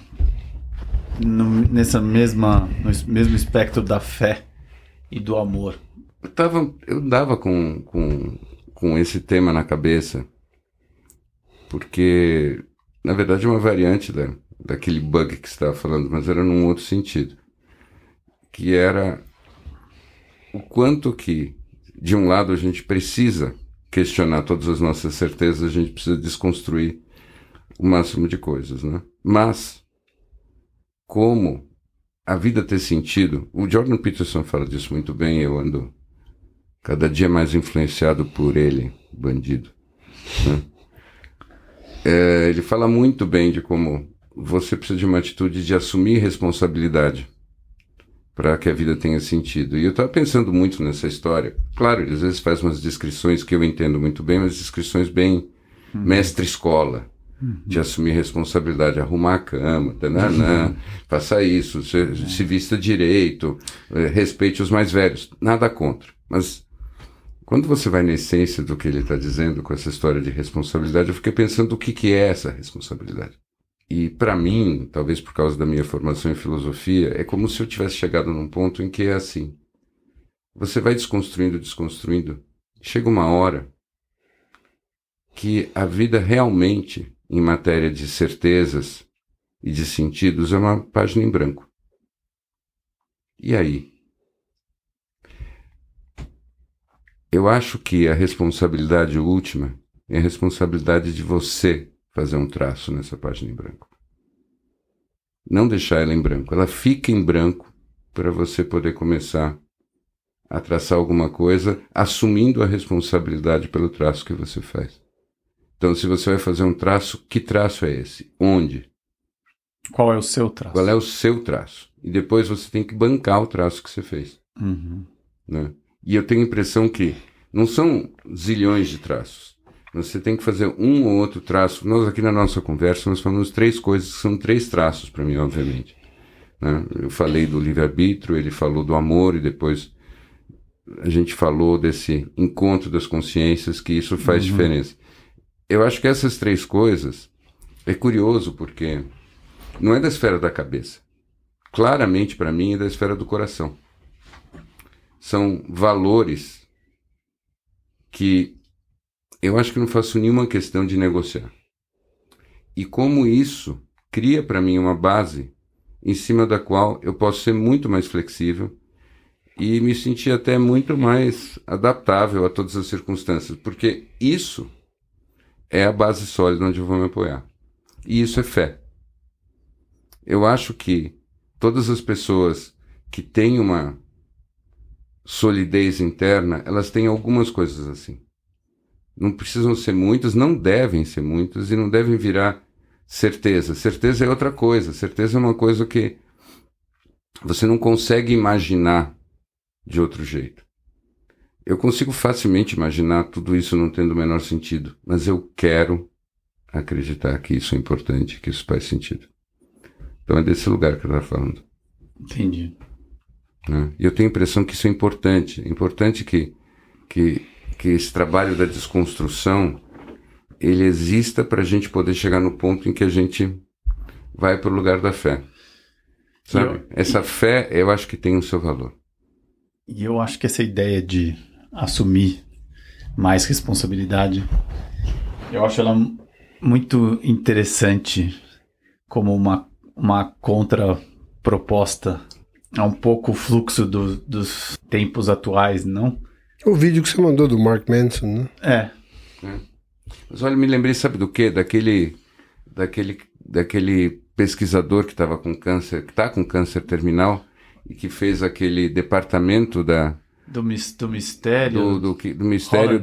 no mesmo espectro da fé e do amor? Eu andava com esse tema na cabeça, porque, na verdade, é uma variante daquele bug que você estava falando, mas era num outro sentido, que era o quanto que, de um lado, a gente precisa questionar todas as nossas certezas, a gente precisa desconstruir o máximo de coisas, né? Mas, como a vida ter sentido, o Jordan Peterson fala disso muito bem, eu ando cada dia mais influenciado por ele, bandido, né? Ele fala muito bem de como você precisa de uma atitude de assumir responsabilidade para que a vida tenha sentido. E eu estava pensando muito nessa história. Claro, ele às vezes faz umas descrições que eu entendo muito bem, mas descrições bem mestre-escola, de assumir responsabilidade, arrumar a cama, faça isso, se vista direito, respeite os mais velhos, nada contra. Mas quando você vai na essência do que ele está dizendo com essa história de responsabilidade, eu fiquei pensando o que é essa responsabilidade. E para mim, talvez por causa da minha formação em filosofia, é como se eu tivesse chegado num ponto em que é assim. Você vai desconstruindo, chega uma hora que a vida realmente, em matéria de certezas e de sentidos, é uma página em branco. E aí? Eu acho que a responsabilidade última é a responsabilidade de você fazer um traço nessa página em branco. Não deixar ela em branco. Ela fica em branco para você poder começar a traçar alguma coisa, assumindo a responsabilidade pelo traço que você faz. Então, se você vai fazer um traço, que traço é esse? Onde? Qual é o seu traço? Qual é o seu traço? E depois você tem que bancar o traço que você fez. Né? E eu tenho a impressão que não são zilhões de traços. Você tem que fazer um ou outro traço. Nós aqui na nossa conversa, nós falamos 3 coisas que são 3 traços para mim, obviamente. Né? Eu falei do livre-arbítrio, ele falou do amor e depois a gente falou desse encontro das consciências, que isso faz diferença. Eu acho que essas 3 coisas é curioso porque não é da esfera da cabeça. Claramente, para mim, é da esfera do coração. São valores que eu acho que não faço nenhuma questão de negociar. E como isso cria para mim uma base em cima da qual eu posso ser muito mais flexível e me sentir até muito mais adaptável a todas as circunstâncias, porque isso é a base sólida onde eu vou me apoiar. E isso é fé. Eu acho que todas as pessoas que têm uma solidez interna, elas têm algumas coisas assim. Não precisam ser muitas, não devem ser muitas e não devem virar certeza. Certeza é outra coisa. Certeza é uma coisa que você não consegue imaginar de outro jeito. Eu consigo facilmente imaginar tudo isso não tendo o menor sentido, mas eu quero acreditar que isso é importante, que isso faz sentido. Então é desse lugar que eu estava falando. Entendi. E eu tenho a impressão que isso é importante. É importante que esse trabalho da desconstrução ele exista para a gente poder chegar no ponto em que a gente vai para o lugar da fé. Sabe? Essa fé, eu acho que tem o seu valor. E eu acho que essa ideia de assumir mais responsabilidade, eu acho ela muito interessante como uma contraproposta a um pouco o fluxo dos tempos atuais, não? O vídeo que você mandou do Mark Manson, né? É. Mas olha, me lembrei, sabe do quê? Daquele pesquisador que estava com câncer, que está com câncer terminal e que fez aquele departamento do mistério do mistério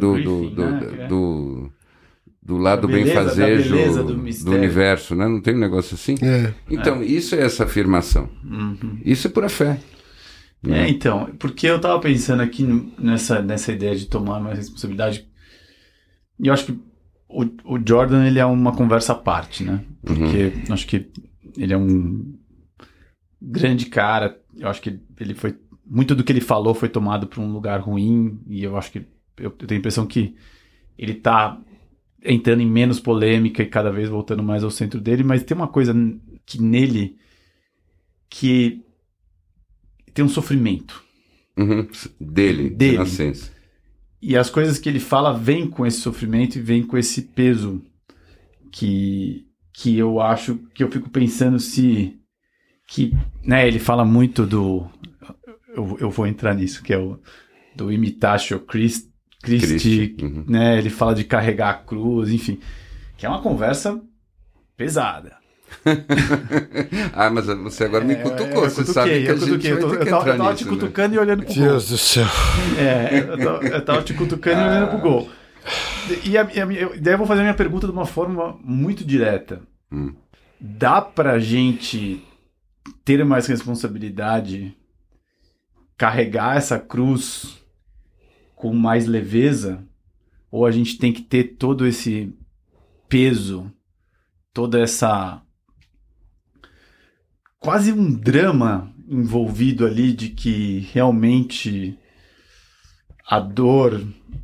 do lado benfazejo do universo, né? Não tem um negócio assim? Então, isso é essa afirmação. Isso é pura fé. Então, porque eu estava pensando aqui nessa ideia de tomar mais responsabilidade, e eu acho que o Jordan, ele é uma conversa à parte, né? Porque eu acho que ele é um grande cara, eu acho que ele foi, muito do que ele falou foi tomado para um lugar ruim, e eu acho que, eu tenho a impressão que ele tá entrando em menos polêmica e cada vez voltando mais ao centro dele, mas tem uma coisa que nele que tem um sofrimento. Dele. De nascença. E as coisas que ele fala vêm com esse sofrimento e vêm com esse peso que eu acho, que eu fico pensando né, ele fala muito do, eu vou entrar nisso, que é do Imitatio Christi, né, ele fala de carregar a cruz, enfim, que é uma conversa pesada. Mas você agora me cutucou. Você sabe que a gente vai ter que entrar nisso. Eu tava te cutucando, né? E olhando pro gol. Deus do céu. Eu tava te cutucando e olhando pro gol. Daí eu vou fazer a minha pergunta de uma forma muito direta. Dá pra gente ter mais responsabilidade, carregar essa cruz com mais leveza? Ou a gente tem que ter todo esse peso, toda essa... quase um drama envolvido ali de que realmente a dor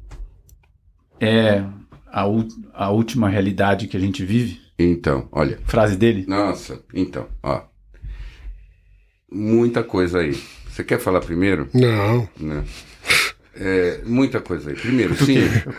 é a última realidade que a gente vive? Então, olha... Frase dele? Nossa, então, ó. Muita coisa aí. Você quer falar primeiro? Não. Muita coisa aí. Primeiro, sim.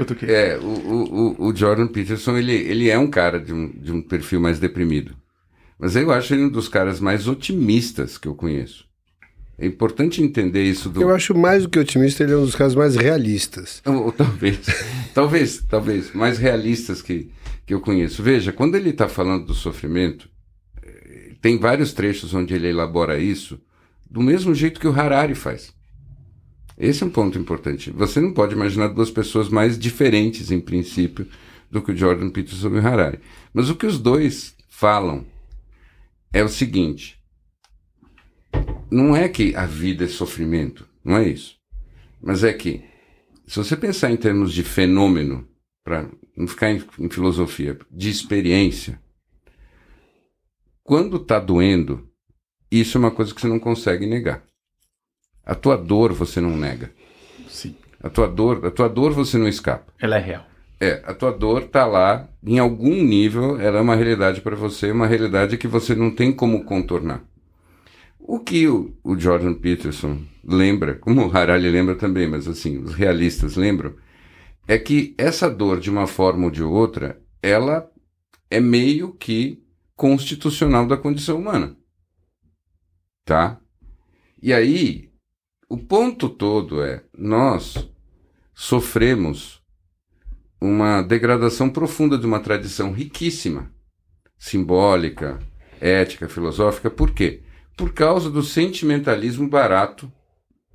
O Jordan Peterson, ele é um cara de um perfil mais deprimido. Mas eu acho ele um dos caras mais otimistas que eu conheço. É importante entender isso do... Eu acho mais do que otimista, ele é um dos caras mais realistas. Ou talvez, mais realistas que eu conheço. Veja, quando ele está falando do sofrimento, tem vários trechos onde ele elabora isso do mesmo jeito que o Harari faz. Esse é um ponto importante. Você não pode imaginar duas pessoas mais diferentes, em princípio, do que o Jordan Peterson e o Harari. Mas o que os dois falam é o seguinte: não é que a vida é sofrimento, não é isso. Mas é que, se você pensar em termos de fenômeno, para não ficar em filosofia, de experiência, quando está doendo, isso é uma coisa que você não consegue negar. A tua dor você não nega. Sim. A tua dor você não escapa. Ela é real. A tua dor está lá, em algum nível, ela é uma realidade para você, uma realidade que você não tem como contornar. O que o Jordan Peterson lembra, como o Harari lembra também, mas assim, os realistas lembram, é que essa dor, de uma forma ou de outra, ela é meio que constitucional da condição humana. Tá? E aí, o ponto todo é, nós sofremos uma degradação profunda de uma tradição riquíssima, simbólica, ética, filosófica. Por quê? Por causa do sentimentalismo barato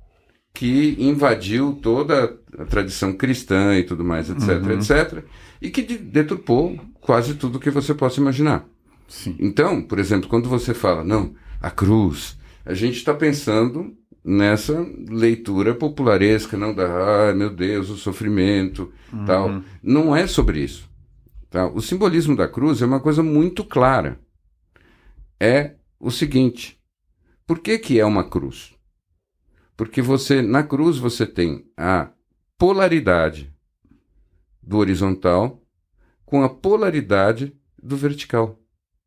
que invadiu toda a tradição cristã e tudo mais, etc, etc, e que deturpou quase tudo que você possa imaginar. Sim. Então, por exemplo, quando você fala, não, a cruz, a gente está pensando nessa leitura popularesca, não da, meu Deus, o sofrimento, tal. Não é sobre isso. Tá? O simbolismo da cruz é uma coisa muito clara. É o seguinte, por que é uma cruz? Porque na cruz você tem a polaridade do horizontal com a polaridade do vertical.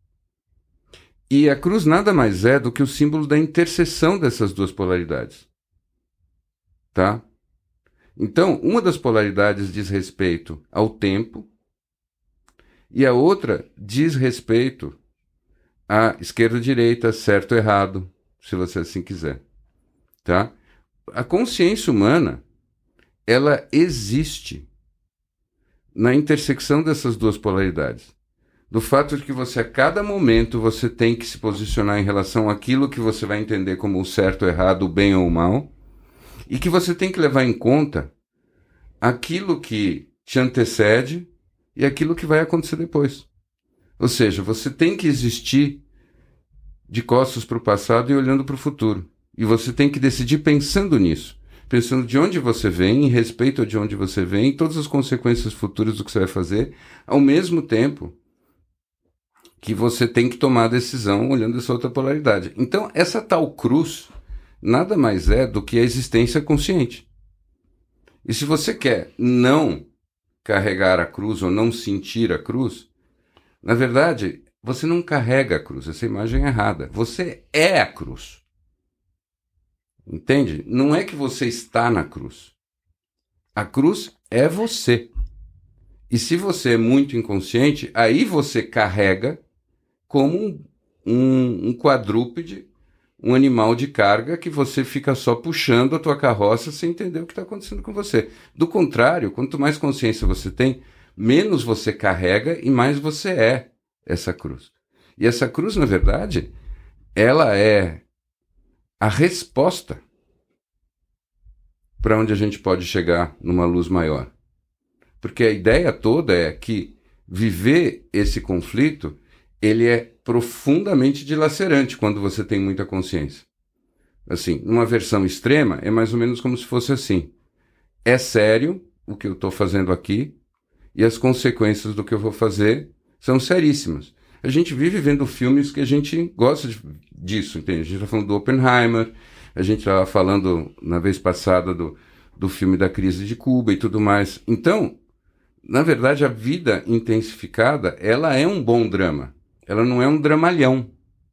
E a cruz nada mais é do que o símbolo da interseção dessas duas polaridades. Tá? Então, uma das polaridades diz respeito ao tempo e a outra diz respeito à esquerda-direita, certo-errado, se você assim quiser. Tá? A consciência humana, ela existe na intersecção dessas duas polaridades. Do fato de que você, a cada momento, você tem que se posicionar em relação àquilo que você vai entender como o certo, o errado, o bem ou o mal, e que você tem que levar em conta aquilo que te antecede e aquilo que vai acontecer depois. Ou seja, você tem que existir de costas para o passado e olhando para o futuro. E você tem que decidir pensando nisso, pensando de onde você vem, em respeito a de onde você vem, e todas as consequências futuras do que você vai fazer, ao mesmo tempo que você tem que tomar a decisão olhando essa outra polaridade. Então, essa tal cruz nada mais é do que a existência consciente. E se você quer não carregar a cruz ou não sentir a cruz, na verdade, você não carrega a cruz, essa imagem é errada. Você é a cruz. Entende? Não é que você está na cruz. A cruz é você. E se você é muito inconsciente, aí você carrega como um quadrúpede, um animal de carga que você fica só puxando a tua carroça sem entender o que está acontecendo com você. Do contrário, quanto mais consciência você tem, menos você carrega e mais você é essa cruz. E essa cruz, na verdade, ela é a resposta para onde a gente pode chegar numa luz maior. Porque a ideia toda é que viver esse conflito, ele é profundamente dilacerante quando você tem muita consciência. Assim, numa versão extrema, é mais ou menos como se fosse assim. É sério o que eu estou fazendo aqui e as consequências do que eu vou fazer são seríssimas. A gente vive vendo filmes que a gente gosta disso, entende? A gente está falando do Oppenheimer, a gente estava falando na vez passada do filme da crise de Cuba e tudo mais. Então, na verdade, a vida intensificada, ela é um bom drama. Ela não é um dramalhão,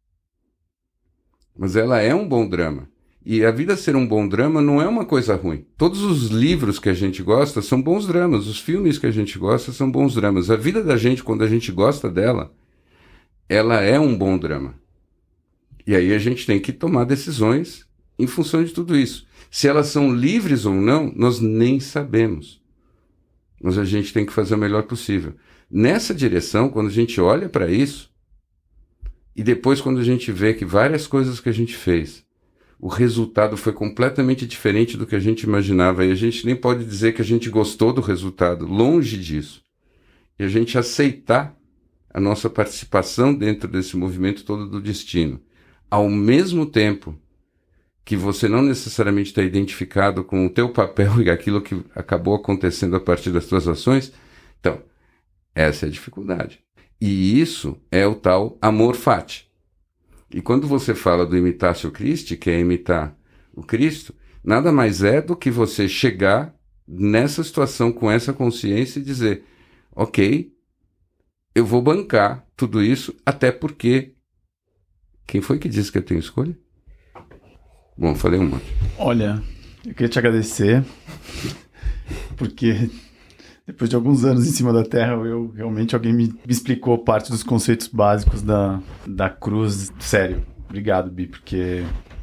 mas ela é um bom drama. E a vida ser um bom drama não é uma coisa ruim. Todos os livros que a gente gosta são bons dramas, os filmes que a gente gosta são bons dramas. A vida da gente, quando a gente gosta dela, ela é um bom drama. E aí a gente tem que tomar decisões em função de tudo isso. Se elas são livres ou não, nós nem sabemos. Mas a gente tem que fazer o melhor possível. Nessa direção, quando a gente olha para isso, e depois quando a gente vê que várias coisas que a gente fez, o resultado foi completamente diferente do que a gente imaginava, e a gente nem pode dizer que a gente gostou do resultado, longe disso. E a gente aceitar a nossa participação dentro desse movimento todo do destino, ao mesmo tempo que você não necessariamente está identificado com o teu papel e aquilo que acabou acontecendo a partir das tuas ações, então, essa é a dificuldade. E isso é o tal amor fati. E quando você fala do imitatio Christi, que é imitar o Cristo, nada mais é do que você chegar nessa situação com essa consciência e dizer, ok, eu vou bancar tudo isso, até porque quem foi que disse que eu tenho escolha? Bom, falei um monte. Olha, eu queria te agradecer, porque depois de alguns anos em cima da Terra, realmente alguém me explicou parte dos conceitos básicos da cruz. Sério, obrigado, Bi, porque...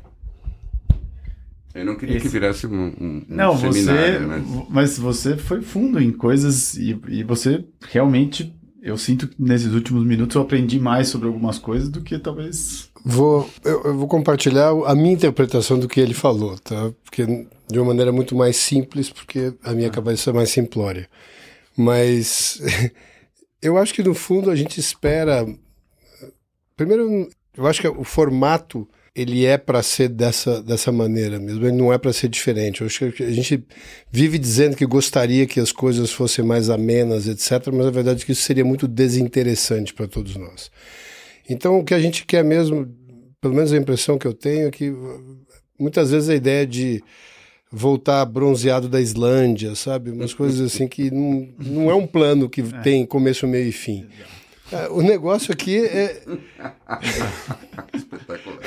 Eu não queria que virasse um seminário. Mas você foi fundo em coisas e você realmente Eu sinto que nesses últimos minutos eu aprendi mais sobre algumas coisas do que talvez... Eu vou compartilhar a minha interpretação do que ele falou, tá? Porque de uma maneira muito mais simples, porque a minha cabeça é mais simplória. Mas eu acho que no fundo a gente espera... Primeiro, eu acho que o formato ele é para ser dessa maneira mesmo, ele não é para ser diferente. Eu acho que a gente vive dizendo que gostaria que as coisas fossem mais amenas, etc., mas a verdade é que isso seria muito desinteressante para todos nós. Então, o que a gente quer mesmo, pelo menos a impressão que eu tenho, é que muitas vezes a ideia de voltar bronzeado da Islândia, sabe? Umas coisas assim que não é um plano que tem começo, meio e fim. O negócio aqui é... Espetacular.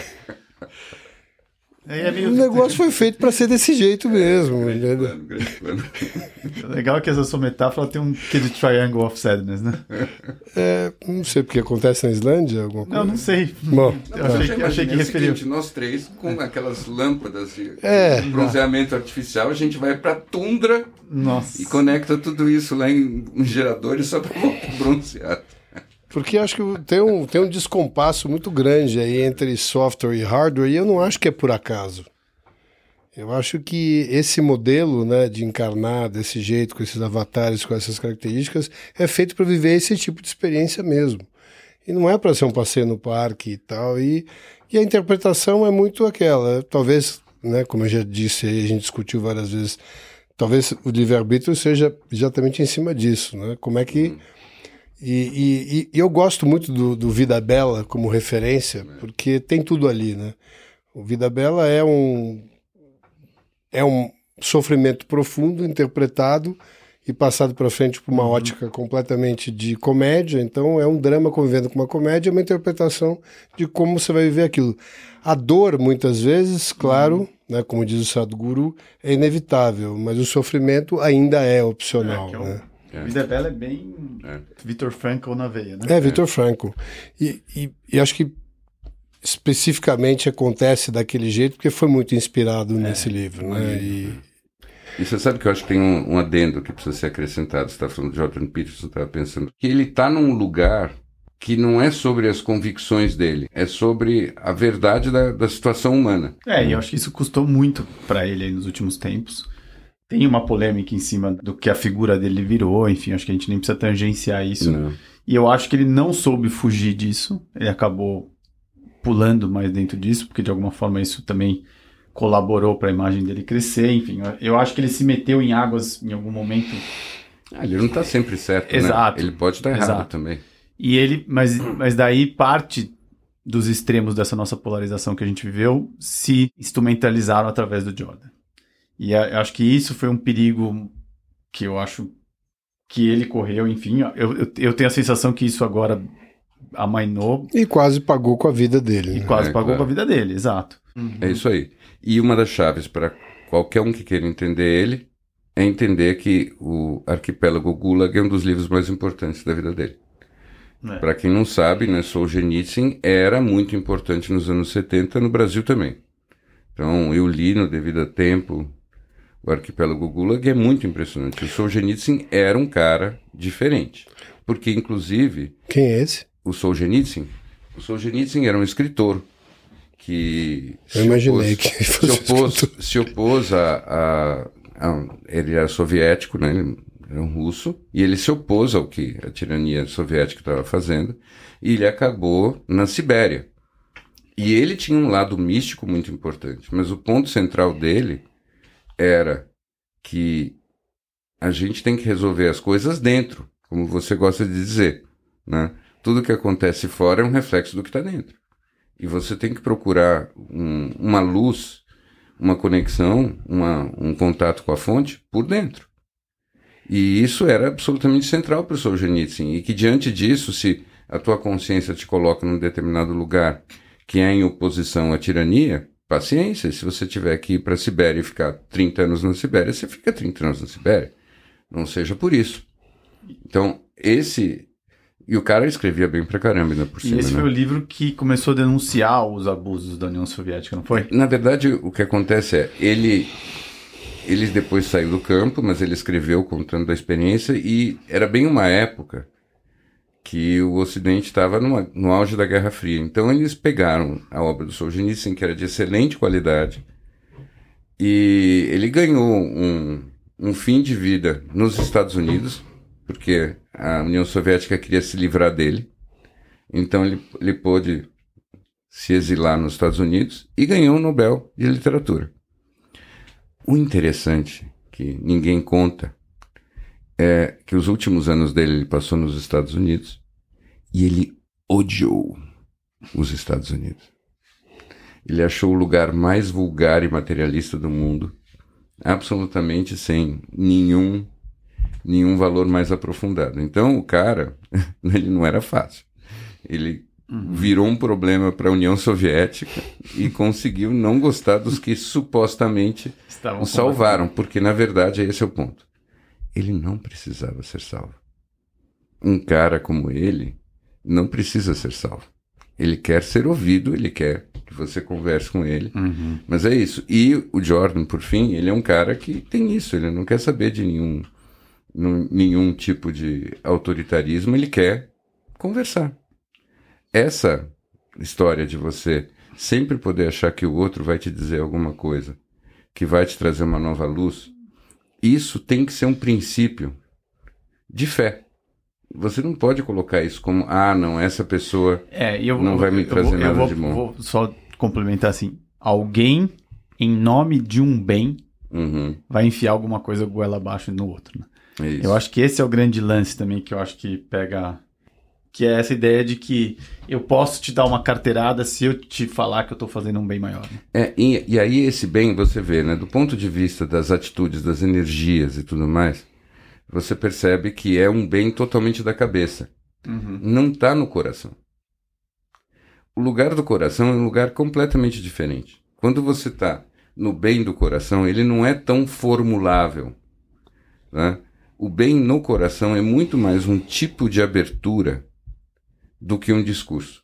O negócio foi feito para ser desse jeito mesmo. Grande plano. O legal é que essa sua metáfora tem um quê de Triangle of Sadness, né? Não sei porque acontece na Islândia, alguma coisa. Não sei. Bom, eu achei que referiu. Nós três, com aquelas lâmpadas de bronzeamento artificial, a gente vai para a tundra e conecta tudo isso lá em geradores só para voltar bronzeado. Porque acho que tem um descompasso muito grande aí entre software e hardware, e eu não acho que é por acaso. Eu acho que esse modelo, né, de encarnar desse jeito, com esses avatares, com essas características, é feito para viver esse tipo de experiência mesmo. E não é para ser um passeio no parque e tal. E a interpretação é muito aquela. Talvez, né, como eu já disse, a gente discutiu várias vezes, talvez o livre-arbítrio seja exatamente em cima disso, né? Como é que... E eu gosto muito do Vida Bela como referência, porque tem tudo ali, né? O Vida Bela é um sofrimento profundo, interpretado e passado para frente por uma ótica completamente de comédia. Então é um drama convivendo com uma comédia, uma interpretação de como você vai viver aquilo. A dor, muitas vezes, claro, né, como diz o Sadhguru, é inevitável, mas o sofrimento ainda é opcional, né? Vida Bela é bem Viktor Frankl na veia, né? Viktor Frankl. E acho que especificamente acontece daquele jeito porque foi muito inspirado nesse livro, né? E você sabe que eu acho que tem um adendo que precisa ser acrescentado. Você está falando de Jordan Peterson, eu estava pensando que ele está num lugar que não é sobre as convicções dele, é sobre a verdade da situação humana. E eu acho que isso custou muito para ele aí nos últimos tempos. Tem uma polêmica em cima do que a figura dele virou, enfim, acho que a gente nem precisa tangenciar isso. Não. E eu acho que ele não soube fugir disso, ele acabou pulando mais dentro disso, porque de alguma forma isso também colaborou para a imagem dele crescer, enfim. Eu acho que ele se meteu em águas em algum momento. Ele não está sempre certo, Exato. Né? Ele pode estar errado também. E ele, mas daí parte dos extremos dessa nossa polarização que a gente viveu se instrumentalizaram através do Jordan. E eu acho que isso foi um perigo que eu acho que ele correu, enfim. Eu tenho a sensação que isso agora amainou. E quase pagou com a vida dele. E quase pagou com a vida dele, exato. É isso aí. E uma das chaves para qualquer um que queira entender ele é entender que o Arquipélago Gulag é um dos livros mais importantes da vida dele. Para quem não sabe, né, Solzhenitsyn era muito importante nos anos 70 no Brasil também. Então eu li no devido a tempo... O Arquipélago Gulag é muito impressionante. O Solzhenitsyn era um cara diferente. Porque, inclusive... Quem é esse? O Solzhenitsyn. O Solzhenitsyn era um escritor que... Eu imaginei que se opôs a... Ele era soviético, né? Ele era um russo. E ele se opôs ao que a tirania soviética estava fazendo. E ele acabou na Sibéria. E ele tinha um lado místico muito importante. Mas o ponto central dele... era que a gente tem que resolver as coisas dentro, como você gosta de dizer, né? Tudo que acontece fora é um reflexo do que está dentro. E você tem que procurar uma luz, uma conexão, um contato com a fonte por dentro. E isso era absolutamente central para o Solzhenitsyn. E que diante disso, se a tua consciência te coloca num determinado lugar que é em oposição à tirania... Paciência, se você tiver que ir para a Sibéria e ficar 30 anos na Sibéria, você fica 30 anos na Sibéria. Não seja por isso. Então, E o cara escrevia bem pra caramba ainda por cima. E esse foi o livro que começou a denunciar os abusos da União Soviética, não foi? Na verdade, o que acontece é, ele depois saiu do campo, mas ele escreveu contando da experiência e era bem uma época que o Ocidente estava no auge da Guerra Fria. Então eles pegaram a obra do Solzhenitsyn, que era de excelente qualidade, e ele ganhou um fim de vida nos Estados Unidos, porque a União Soviética queria se livrar dele. Então ele pôde se exilar nos Estados Unidos e ganhou o Nobel de Literatura. O interessante, que ninguém conta, é que os últimos anos dele ele passou nos Estados Unidos e ele odiou os Estados Unidos. Ele achou o lugar mais vulgar e materialista do mundo, absolutamente sem nenhum valor mais aprofundado. Então o cara, ele não era fácil. Ele virou um problema para a União Soviética e conseguiu não gostar dos que supostamente o salvaram, porque na verdade esse é o ponto. Ele não precisava ser salvo. Um cara como ele não precisa ser salvo. Ele quer ser ouvido, ele quer que você converse com ele, mas é isso. E o Jordan, por fim, ele é um cara que tem isso, ele não quer saber de nenhum tipo de autoritarismo, ele quer conversar. Essa história de você sempre poder achar que o outro vai te dizer alguma coisa, que vai te trazer uma nova luz, isso tem que ser um princípio de fé. Você não pode colocar isso como, não, essa pessoa não vai me trazer nada de bom. Vou só complementar assim, alguém em nome de um bem vai enfiar alguma coisa goela abaixo no outro, né? Eu acho que esse é o grande lance também, que eu acho que pega... Que é essa ideia de que eu posso te dar uma carteirada se eu te falar que eu estou fazendo um bem maior. Né? E aí esse bem, você vê, né, do ponto de vista das atitudes, das energias e tudo mais, você percebe que é um bem totalmente da cabeça. Não está no coração. O lugar do coração é um lugar completamente diferente. Quando você está no bem do coração, ele não é tão formulável. Né? O bem no coração é muito mais um tipo de abertura do que um discurso.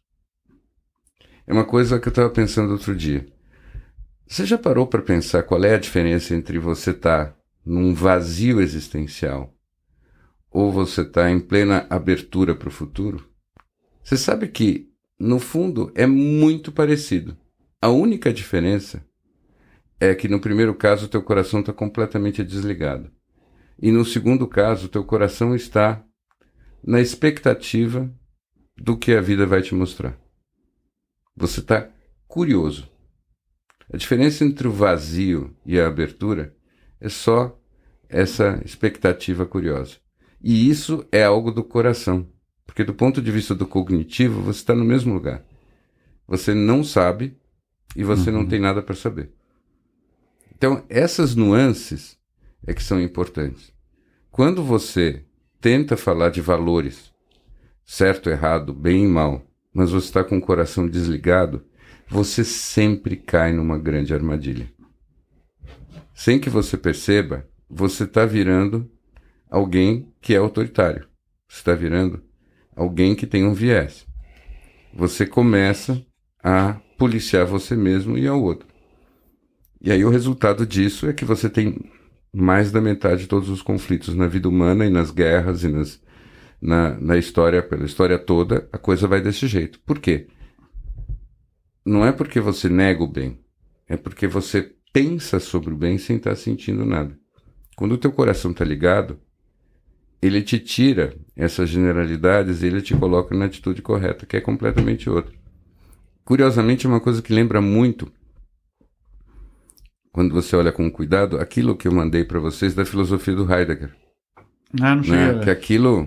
É uma coisa que eu estava pensando outro dia. Você já parou para pensar qual é a diferença entre você estar num vazio existencial ou você estar em plena abertura para o futuro? Você sabe que, no fundo, é muito parecido. A única diferença é que, no primeiro caso, o teu coração está completamente desligado. E, no segundo caso, o teu coração está na expectativa do que a vida vai te mostrar. Você está curioso. A diferença entre o vazio e a abertura é só essa expectativa curiosa. E isso é algo do coração. Porque do ponto de vista do cognitivo, você está no mesmo lugar. Você não sabe e você não tem nada para saber. Então, essas nuances é que são importantes. Quando você tenta falar de valores, certo, errado, bem e mal, mas você está com o coração desligado, você sempre cai numa grande armadilha. Sem que você perceba, você está virando alguém que é autoritário. Você está virando alguém que tem um viés. Você começa a policiar você mesmo e ao outro. E aí o resultado disso é que você tem mais da metade de todos os conflitos na vida humana e nas guerras e na história, pela história toda, a coisa vai desse jeito. Por quê? Não é porque você nega o bem, é porque você pensa sobre o bem sem estar sentindo nada. Quando o teu coração está ligado, ele te tira essas generalidades e ele te coloca na atitude correta, que é completamente outra. Curiosamente, é uma coisa que lembra muito, quando você olha com cuidado, aquilo que eu mandei para vocês da filosofia do Heidegger. Não chega. Que aquilo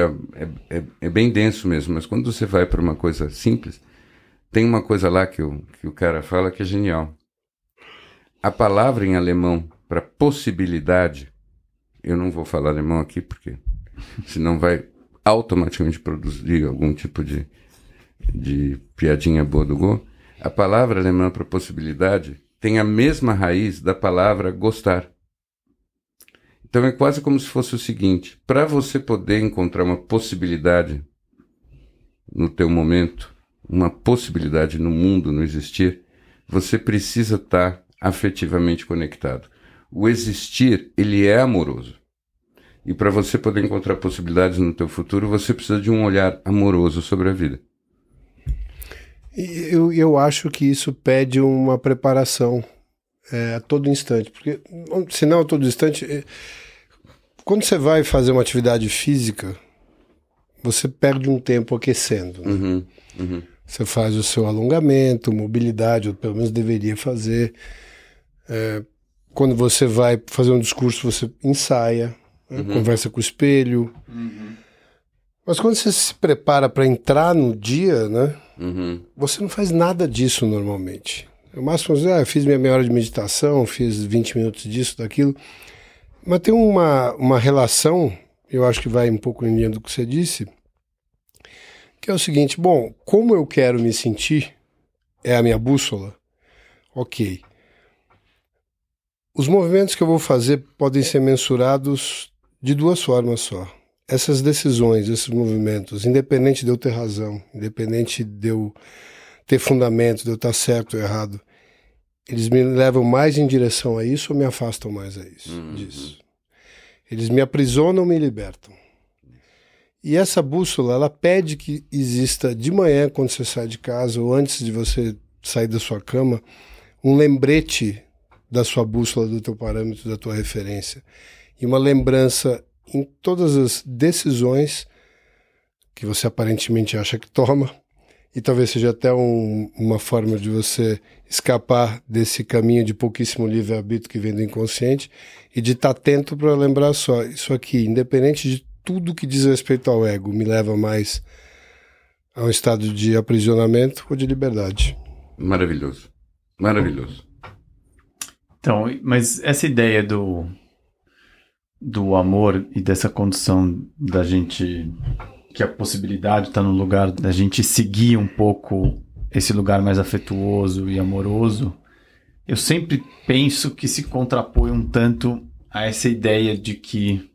é bem denso mesmo, mas quando você vai para uma coisa simples, tem uma coisa lá que o cara fala que é genial. A palavra em alemão para possibilidade, eu não vou falar alemão aqui porque senão vai automaticamente produzir algum tipo de piadinha boa do Go. A palavra alemã para possibilidade tem a mesma raiz da palavra gostar. Então é quase como se fosse o seguinte: para você poder encontrar uma possibilidade no teu momento, uma possibilidade no mundo, no existir, você precisa estar afetivamente conectado. O existir, ele é amoroso. E para você poder encontrar possibilidades no teu futuro, você precisa de um olhar amoroso sobre a vida. Eu acho que isso pede uma preparação a todo instante, porque senão a todo instante, quando você vai fazer uma atividade física, você perde um tempo aquecendo, né? Você faz o seu alongamento, mobilidade, ou pelo menos deveria fazer. Quando você vai fazer um discurso, você ensaia, né? Conversa com o espelho. Mas quando você se prepara para entrar no dia, né? Você não faz nada disso normalmente. O máximo, eu fiz minha meia hora de meditação, fiz 20 minutos disso, daquilo. Mas tem uma relação, eu acho que vai um pouco em linha do que você disse, que é o seguinte: bom, como eu quero me sentir, é a minha bússola, ok. Os movimentos que eu vou fazer podem ser mensurados de duas formas só. Essas decisões, esses movimentos, independente de eu ter razão, independente de eu ter fundamento, de eu estar certo ou errado, eles me levam mais em direção a isso ou me afastam mais disso? Eles me aprisionam ou me libertam? E essa bússola, ela pede que exista de manhã, quando você sai de casa, ou antes de você sair da sua cama, um lembrete da sua bússola, do teu parâmetro, da tua referência. E uma lembrança em todas as decisões que você aparentemente acha que toma, e talvez seja até uma forma de você escapar desse caminho de pouquíssimo livre-arbítrio que vem do inconsciente, e de estar atento para lembrar só, isso aqui, independente de tudo que diz respeito ao ego, me leva mais a um estado de aprisionamento ou de liberdade. Maravilhoso. Maravilhoso. Então, mas essa ideia do amor e dessa condição da gente, que a possibilidade está no lugar da gente seguir um pouco esse lugar mais afetuoso e amoroso, eu sempre penso que se contrapõe um tanto a essa ideia de que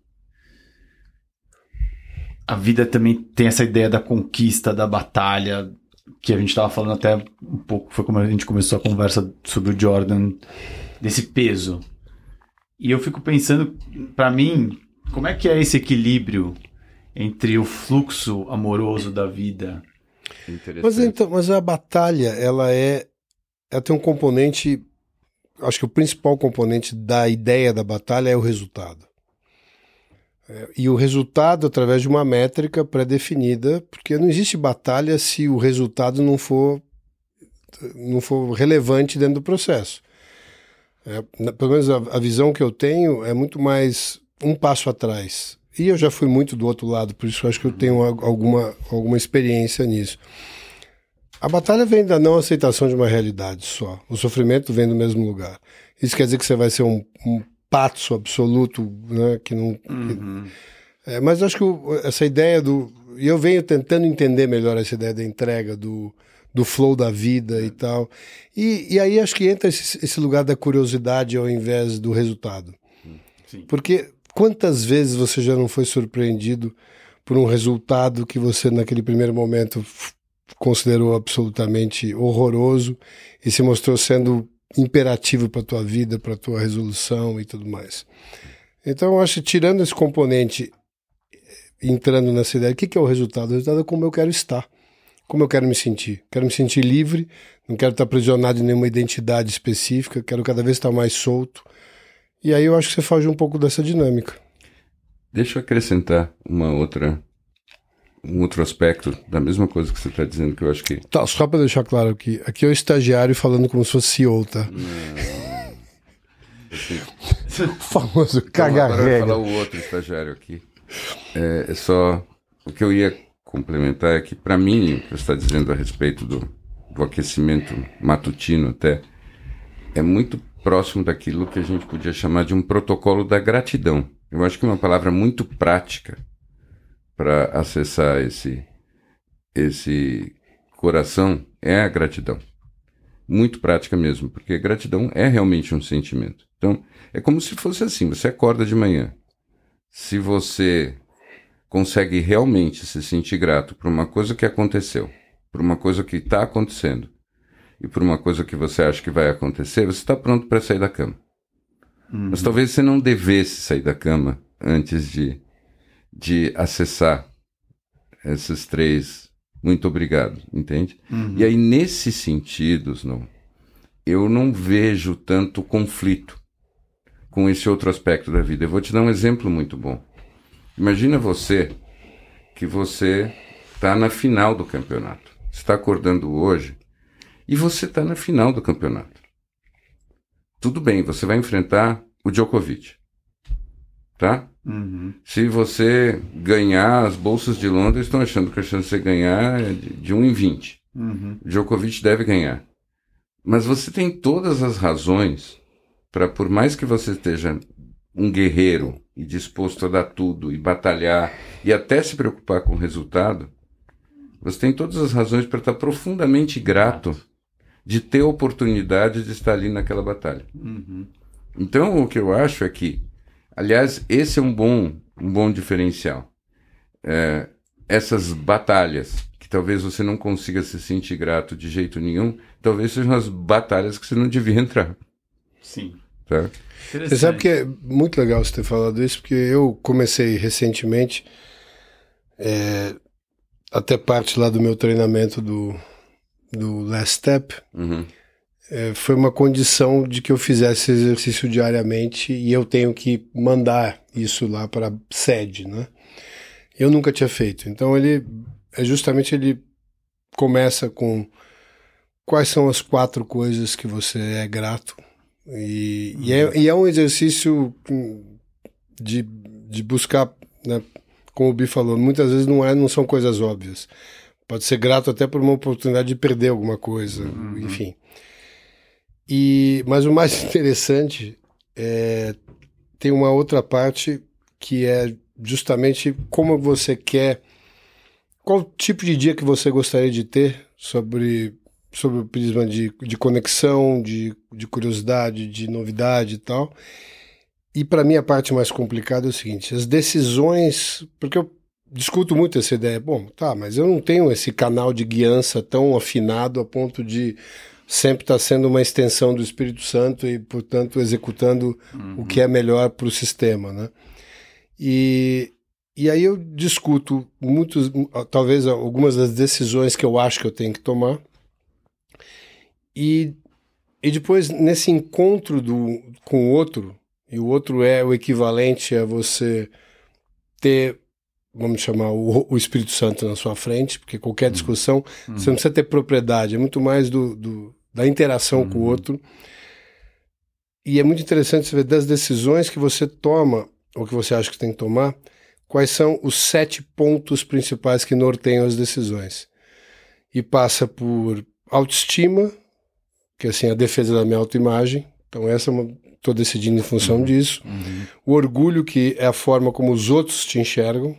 a vida também tem essa ideia da conquista, da batalha, que a gente estava falando até um pouco, foi como a gente começou a conversa sobre o Jordan, desse peso. E eu fico pensando, para mim, como é que é esse equilíbrio entre o fluxo amoroso da vida? Mas a batalha, ela tem um componente, acho que o principal componente da ideia da batalha é o resultado. E o resultado através de uma métrica pré-definida, porque não existe batalha se o resultado não for relevante dentro do processo. Pelo menos a visão que eu tenho é muito mais um passo atrás. E eu já fui muito do outro lado, por isso eu acho que eu tenho alguma experiência nisso. A batalha vem da não aceitação de uma realidade só. O sofrimento vem do mesmo lugar. Isso quer dizer que você vai ser um pato absoluto, né, que não... mas eu acho que essa ideia e eu venho tentando entender melhor essa ideia da entrega, do flow da vida e tal. E aí acho que entra esse lugar da curiosidade ao invés do resultado. Sim. Porque quantas vezes você já não foi surpreendido por um resultado que você naquele primeiro momento considerou absolutamente horroroso e se mostrou sendo imperativo para a tua vida, para a tua resolução e tudo mais. Então eu acho que tirando esse componente, entrando nessa ideia, o que é o resultado? O resultado é como eu quero estar. Como eu quero me sentir. Quero me sentir livre, não quero estar aprisionado em nenhuma identidade específica, quero cada vez estar mais solto. E aí eu acho que você foge um pouco dessa dinâmica. Deixa eu acrescentar um outro aspecto da mesma coisa que você está dizendo, que eu acho que... Tá, só para deixar claro aqui é o estagiário falando como se fosse CEO, tá? O famoso caga-regra. Agora eu vou falar o outro estagiário aqui. É só... O que eu ia complementar é que, para mim, o que você está dizendo a respeito do aquecimento matutino até, é muito próximo daquilo que a gente podia chamar de um protocolo da gratidão. Eu acho que uma palavra muito prática para acessar esse coração é a gratidão. Muito prática mesmo, porque gratidão é realmente um sentimento. Então, é como se fosse assim, você acorda de manhã. Se você consegue realmente se sentir grato por uma coisa que aconteceu, por uma coisa que está acontecendo, e por uma coisa que você acha que vai acontecer, você está pronto para sair da cama. Mas talvez você não devesse sair da cama antes de acessar esses 3 muito obrigado, entende? E aí, nesses sentidos, eu não vejo tanto conflito com esse outro aspecto da vida. Eu vou te dar um exemplo muito bom. Imagina que você está na final do campeonato. Você está acordando hoje e você está na final do campeonato. Tudo bem, você vai enfrentar o Djokovic, tá? Se você ganhar, as bolsas de Londres estão achando que a chance de você ganhar é de 1 em 20. O Djokovic deve ganhar. Mas você tem todas as razões para, por mais que você esteja um guerreiro e disposto a dar tudo e batalhar e até se preocupar com o resultado, você tem todas as razões para estar profundamente grato de ter a oportunidade de estar ali naquela batalha. Então, o que eu acho é que, aliás, esse é um bom diferencial. Essas batalhas, que talvez você não consiga se sentir grato de jeito nenhum, talvez sejam as batalhas que você não devia entrar. Sim. Tá? Você sabe que é muito legal você ter falado isso, porque eu comecei recentemente, até parte lá do meu treinamento do Last Step, foi uma condição de que eu fizesse exercício diariamente e eu tenho que mandar isso lá para a sede, né? Eu nunca tinha feito. Então ele começa com quais são as 4 coisas que você é grato. E é um exercício de buscar, né, como o Bi falou, muitas vezes não são coisas óbvias. Pode ser grato até por uma oportunidade de perder alguma coisa, enfim. Mas o mais interessante tem uma outra parte que é justamente como você quer, qual tipo de dia que você gostaria de ter sobre o prisma de conexão, de curiosidade, de novidade e tal. E para mim a parte mais complicada é o seguinte, as decisões, porque eu discuto muito essa ideia, bom, tá, mas eu não tenho esse canal de guiança tão afinado a ponto de sempre estar sendo uma extensão do Espírito Santo e, portanto, executando o que é melhor para o sistema, né? E aí eu discuto talvez algumas das decisões que eu acho que eu tenho que tomar. E depois, nesse encontro com o outro, e o outro é o equivalente a você ter, vamos chamar, o Espírito Santo na sua frente, porque qualquer discussão, você não precisa ter propriedade, é muito mais da interação com o outro. E é muito interessante você ver das decisões que você toma, ou que você acha que tem que tomar, quais são os 7 pontos principais que norteiam as decisões. E passa por autoestima, que é assim, a defesa da minha autoimagem. Então estou decidindo em função disso. O orgulho, que é a forma como os outros te enxergam.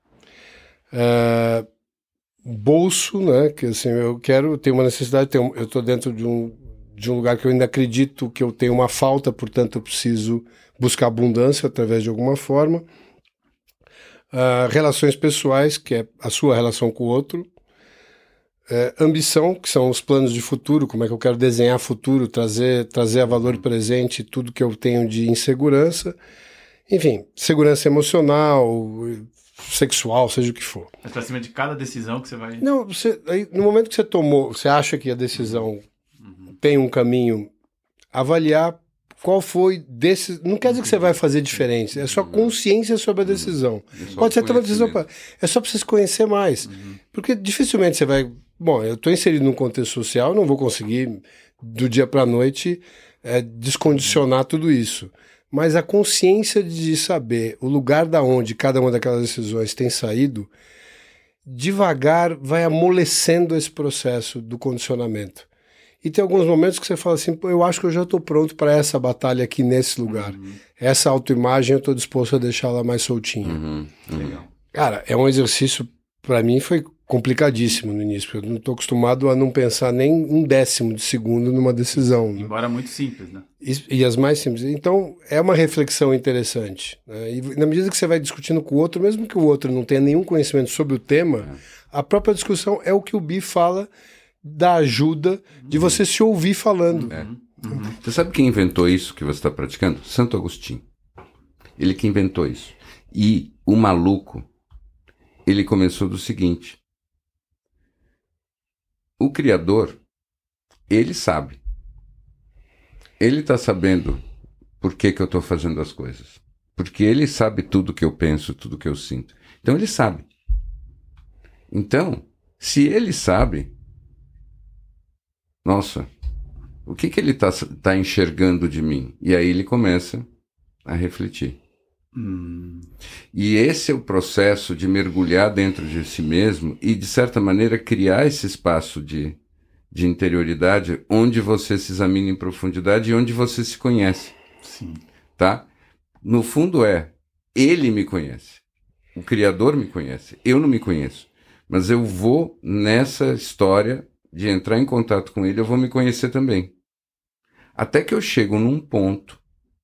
Bolso, né, que assim, eu tenho uma necessidade, eu estou dentro de um lugar que eu ainda acredito que eu tenho uma falta, portanto eu preciso buscar abundância através de alguma forma. Relações pessoais, que é a sua relação com o outro. Ambição, que são os planos de futuro, como é que eu quero desenhar futuro, trazer a valor presente tudo que eu tenho de insegurança. Enfim, segurança emocional, sexual, seja o que for. Mas pra cima de cada decisão que você vai... Não, aí, no momento que você tomou, você acha que a decisão tem um caminho, avaliar qual foi desse... Não quer dizer que você vai fazer diferente, é só consciência sobre a decisão. Pode ser uma decisão... É só para você se conhecer mais. Porque dificilmente você vai... Bom, eu estou inserido num contexto social, não vou conseguir, do dia para a noite, descondicionar tudo isso. Mas a consciência de saber o lugar da onde cada uma daquelas decisões tem saído, devagar vai amolecendo esse processo do condicionamento. E tem alguns momentos que você fala assim, eu acho que eu já estou pronto para essa batalha aqui nesse lugar. Essa autoimagem eu estou disposto a deixar ela mais soltinha. Legal. Cara, é um exercício, para mim, foi complicadíssimo no início, porque eu não estou acostumado a não pensar nem 1/10 de segundo numa decisão. Né? Embora muito simples, né? E as mais simples. Então, é uma reflexão interessante. Né? E na medida que você vai discutindo com o outro, mesmo que o outro não tenha nenhum conhecimento sobre o tema, a própria discussão é o que o Bi fala da ajuda de você se ouvir falando. Você sabe quem inventou isso que você está praticando? Santo Agostinho. Ele que inventou isso. E o maluco, ele começou do seguinte: o Criador, ele sabe. Ele está sabendo por que eu estou fazendo as coisas. Porque ele sabe tudo que eu penso, tudo que eu sinto. Então ele sabe. Então, se ele sabe, nossa, o que ele tá enxergando de mim? E aí ele começa a refletir. E esse é o processo de mergulhar dentro de si mesmo e, de certa maneira, criar esse espaço de interioridade onde você se examina em profundidade e onde você se conhece. Sim. Tá? No fundo ele me conhece. O Criador me conhece. Eu não me conheço. Mas eu vou nessa história de entrar em contato com ele, eu vou me conhecer também. Até que eu chego num ponto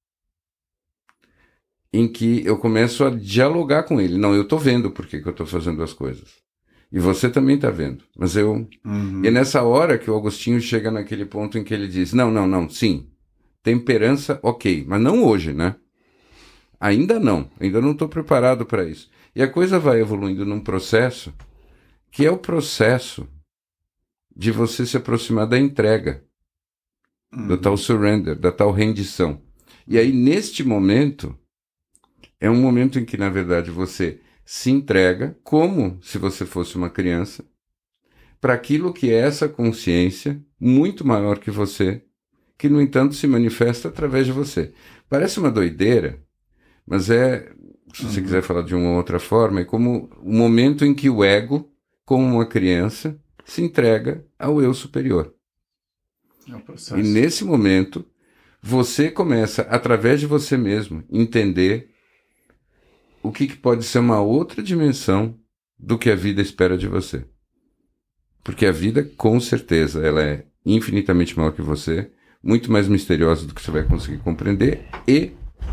em que eu começo a dialogar com ele. Não, eu tô vendo por que eu tô fazendo as coisas. E você também tá vendo. Mas eu... E é nessa hora que o Agostinho chega naquele ponto em que ele diz, não, sim, temperança, ok, mas não hoje, né? Ainda não estou preparado para isso. E a coisa vai evoluindo num processo que é o processo de você se aproximar da entrega, do tal surrender, da tal rendição. E aí, neste momento, é um momento em que, na verdade, você se entrega como se você fosse uma criança para aquilo que é essa consciência muito maior que você, que, no entanto, se manifesta através de você. Parece uma doideira, mas se você quiser falar de uma outra forma, é como o momento em que o ego, como uma criança, se entrega ao eu superior. É um processo. E nesse momento, você começa, através de você mesmo, entender o que pode ser uma outra dimensão do que a vida espera de você. Porque a vida, com certeza, ela é infinitamente maior que você, muito mais misteriosa do que você vai conseguir compreender, e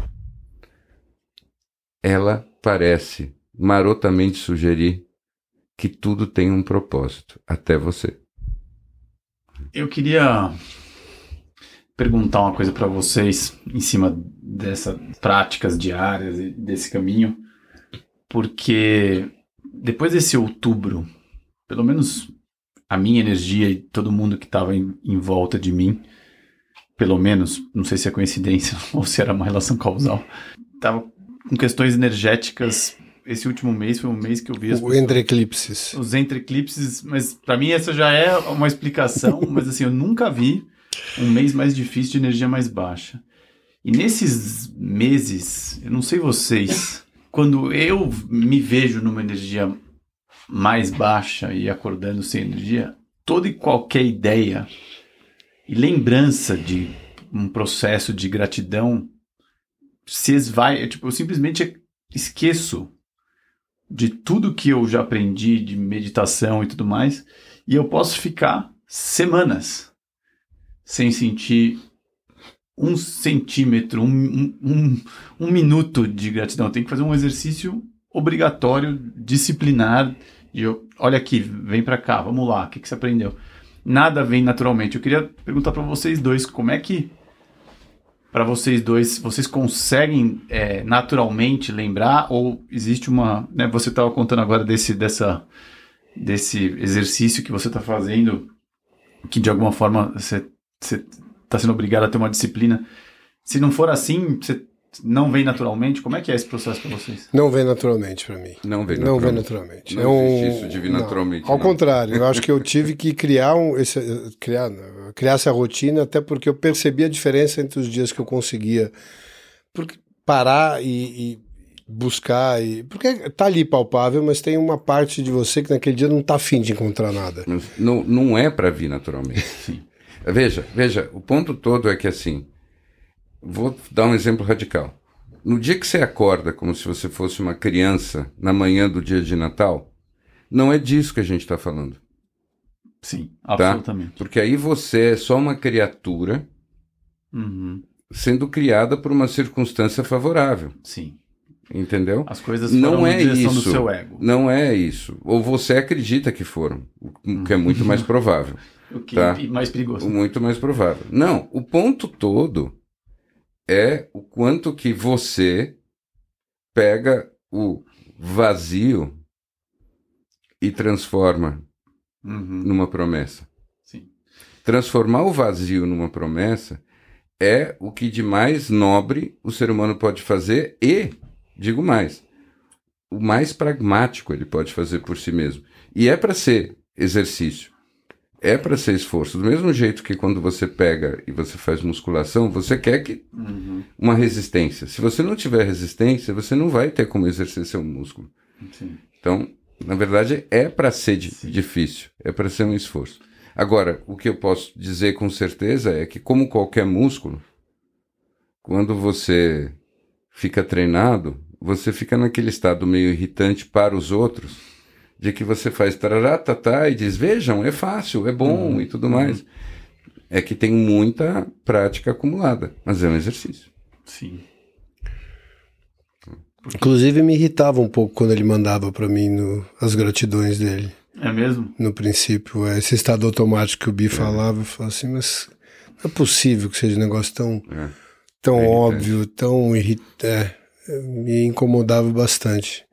ela parece marotamente sugerir que tudo tem um propósito, até você. Eu queria perguntar uma coisa para vocês em cima dessas práticas diárias e desse caminho, porque depois desse outubro, pelo menos a minha energia e todo mundo que estava em volta de mim, pelo menos, não sei se é coincidência ou se era uma relação causal, estava com questões energéticas. Esse último mês foi um mês que eu vi os entre-eclipses. Os entre-eclipses, mas para mim essa já é uma explicação, mas assim, eu nunca vi um mês mais difícil de energia mais baixa. E nesses meses, eu não sei vocês, quando eu me vejo numa energia mais baixa e acordando sem energia, toda e qualquer ideia e lembrança de um processo de gratidão se esvai. Eu simplesmente esqueço de tudo que eu já aprendi de meditação e tudo mais, e eu posso ficar semanas sem sentir 1 centímetro, um minuto de gratidão. Eu tenho que fazer um exercício obrigatório, disciplinar, olha aqui, vem pra cá, vamos lá, o que você aprendeu? Nada vem naturalmente. Eu queria perguntar para vocês dois, como é que para vocês dois, vocês conseguem naturalmente lembrar, ou existe uma... Né, você estava contando agora desse exercício que você está fazendo, que de alguma forma você está sendo obrigado a ter uma disciplina. Se não for assim, você não vem naturalmente? Como é que é esse processo para vocês? Não vem naturalmente para mim. Não vem naturalmente. Não existe isso de vir naturalmente. Ao contrário, eu acho que eu tive que criar essa rotina, até porque eu percebi a diferença entre os dias que eu conseguia parar e buscar. Porque tá ali palpável, mas tem uma parte de você que naquele dia não tá afim de encontrar nada. Não é para vir naturalmente. Sim. Veja, o ponto todo é que assim, vou dar um exemplo radical. No dia que você acorda como se você fosse uma criança na manhã do dia de Natal, não é disso que a gente está falando. Sim, absolutamente. Tá? Porque aí você é só uma criatura sendo criada por uma circunstância favorável. Sim. Entendeu? As coisas foram na direção do seu ego. Não é isso. Ou você acredita que foram, o que é muito mais provável. O que é mais perigoso. Muito mais provável. Não, o ponto todo é o quanto que você pega o vazio e transforma numa promessa. Sim. Transformar o vazio numa promessa é o que de mais nobre o ser humano pode fazer e, digo mais, o mais pragmático ele pode fazer por si mesmo. E é para ser exercício, é para ser esforço. Do mesmo jeito que quando você pega e você faz musculação, você quer que uma resistência. Se você não tiver resistência, você não vai ter como exercer seu músculo. Sim. Então, na verdade, é para ser difícil, é para ser um esforço. Agora, o que eu posso dizer com certeza é que, como qualquer músculo, quando você fica treinado, você fica naquele estado meio irritante para os outros, de que você faz tarará, tatá, e diz, vejam, é fácil, é bom e tudo mais. É que tem muita prática acumulada, mas é um exercício. Sim. Inclusive me irritava um pouco quando ele mandava para mim as gratidões dele. É mesmo? No princípio, esse estado automático que o Bi falava, eu falava assim, mas não é possível que seja um negócio tão óbvio, tão irritante. Me incomodava bastante.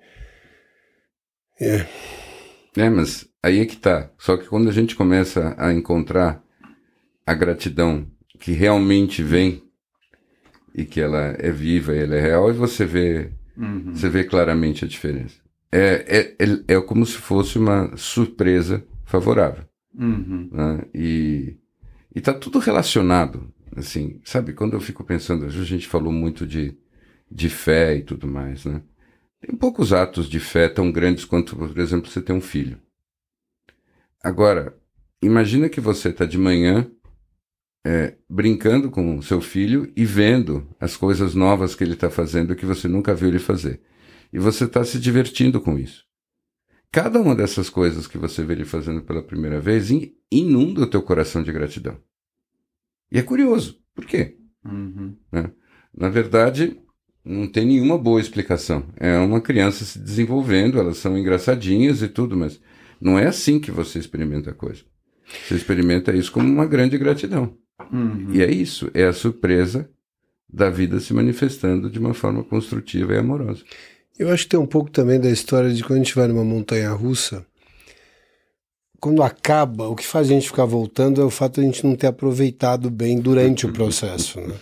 Mas aí é que tá. Só que quando a gente começa a encontrar a gratidão que realmente vem e que ela é viva e ela é real, e você vê claramente a diferença. É como se fosse uma surpresa favorável. Né? E tá tudo relacionado. Assim, sabe, quando eu fico pensando, a gente falou muito de fé e tudo mais, né? Tem poucos atos de fé tão grandes quanto, por exemplo, você ter um filho. Agora, imagina que você está de manhã brincando com o seu filho e vendo as coisas novas que ele está fazendo que você nunca viu ele fazer. E você está se divertindo com isso. Cada uma dessas coisas que você vê ele fazendo pela primeira vez inunda o teu coração de gratidão. E é curioso. Por quê? Né? Na verdade, não tem nenhuma boa explicação. É uma criança se desenvolvendo, elas são engraçadinhas e tudo, mas não é assim que você experimenta a coisa. Você experimenta isso como uma grande gratidão. E é isso, é a surpresa da vida se manifestando de uma forma construtiva e amorosa. Eu acho que tem um pouco também da história de quando a gente vai numa montanha-russa, quando acaba, o que faz a gente ficar voltando é o fato de a gente não ter aproveitado bem durante o processo, né?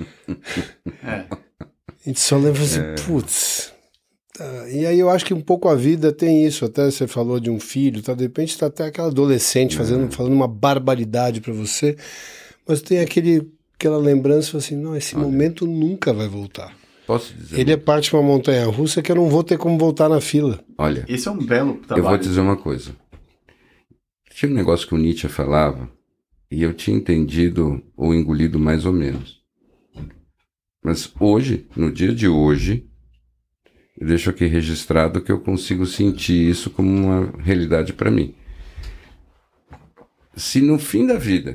A gente só lembra assim, putz. E aí eu acho que um pouco a vida tem isso, até você falou de um filho, tá? De repente tá até aquela adolescente falando uma barbaridade pra você, mas tem aquela lembrança assim, não, esse momento nunca vai voltar. Posso dizer? Ele é parte de uma montanha-russa que eu não vou ter como voltar na fila. Olha, esse é um belo trabalho. Eu vou te dizer uma coisa. Tinha um negócio que o Nietzsche falava e eu tinha entendido ou engolido mais ou menos. Mas hoje, no dia de hoje, eu deixo aqui registrado que eu consigo sentir isso como uma realidade para mim. Se no fim da vida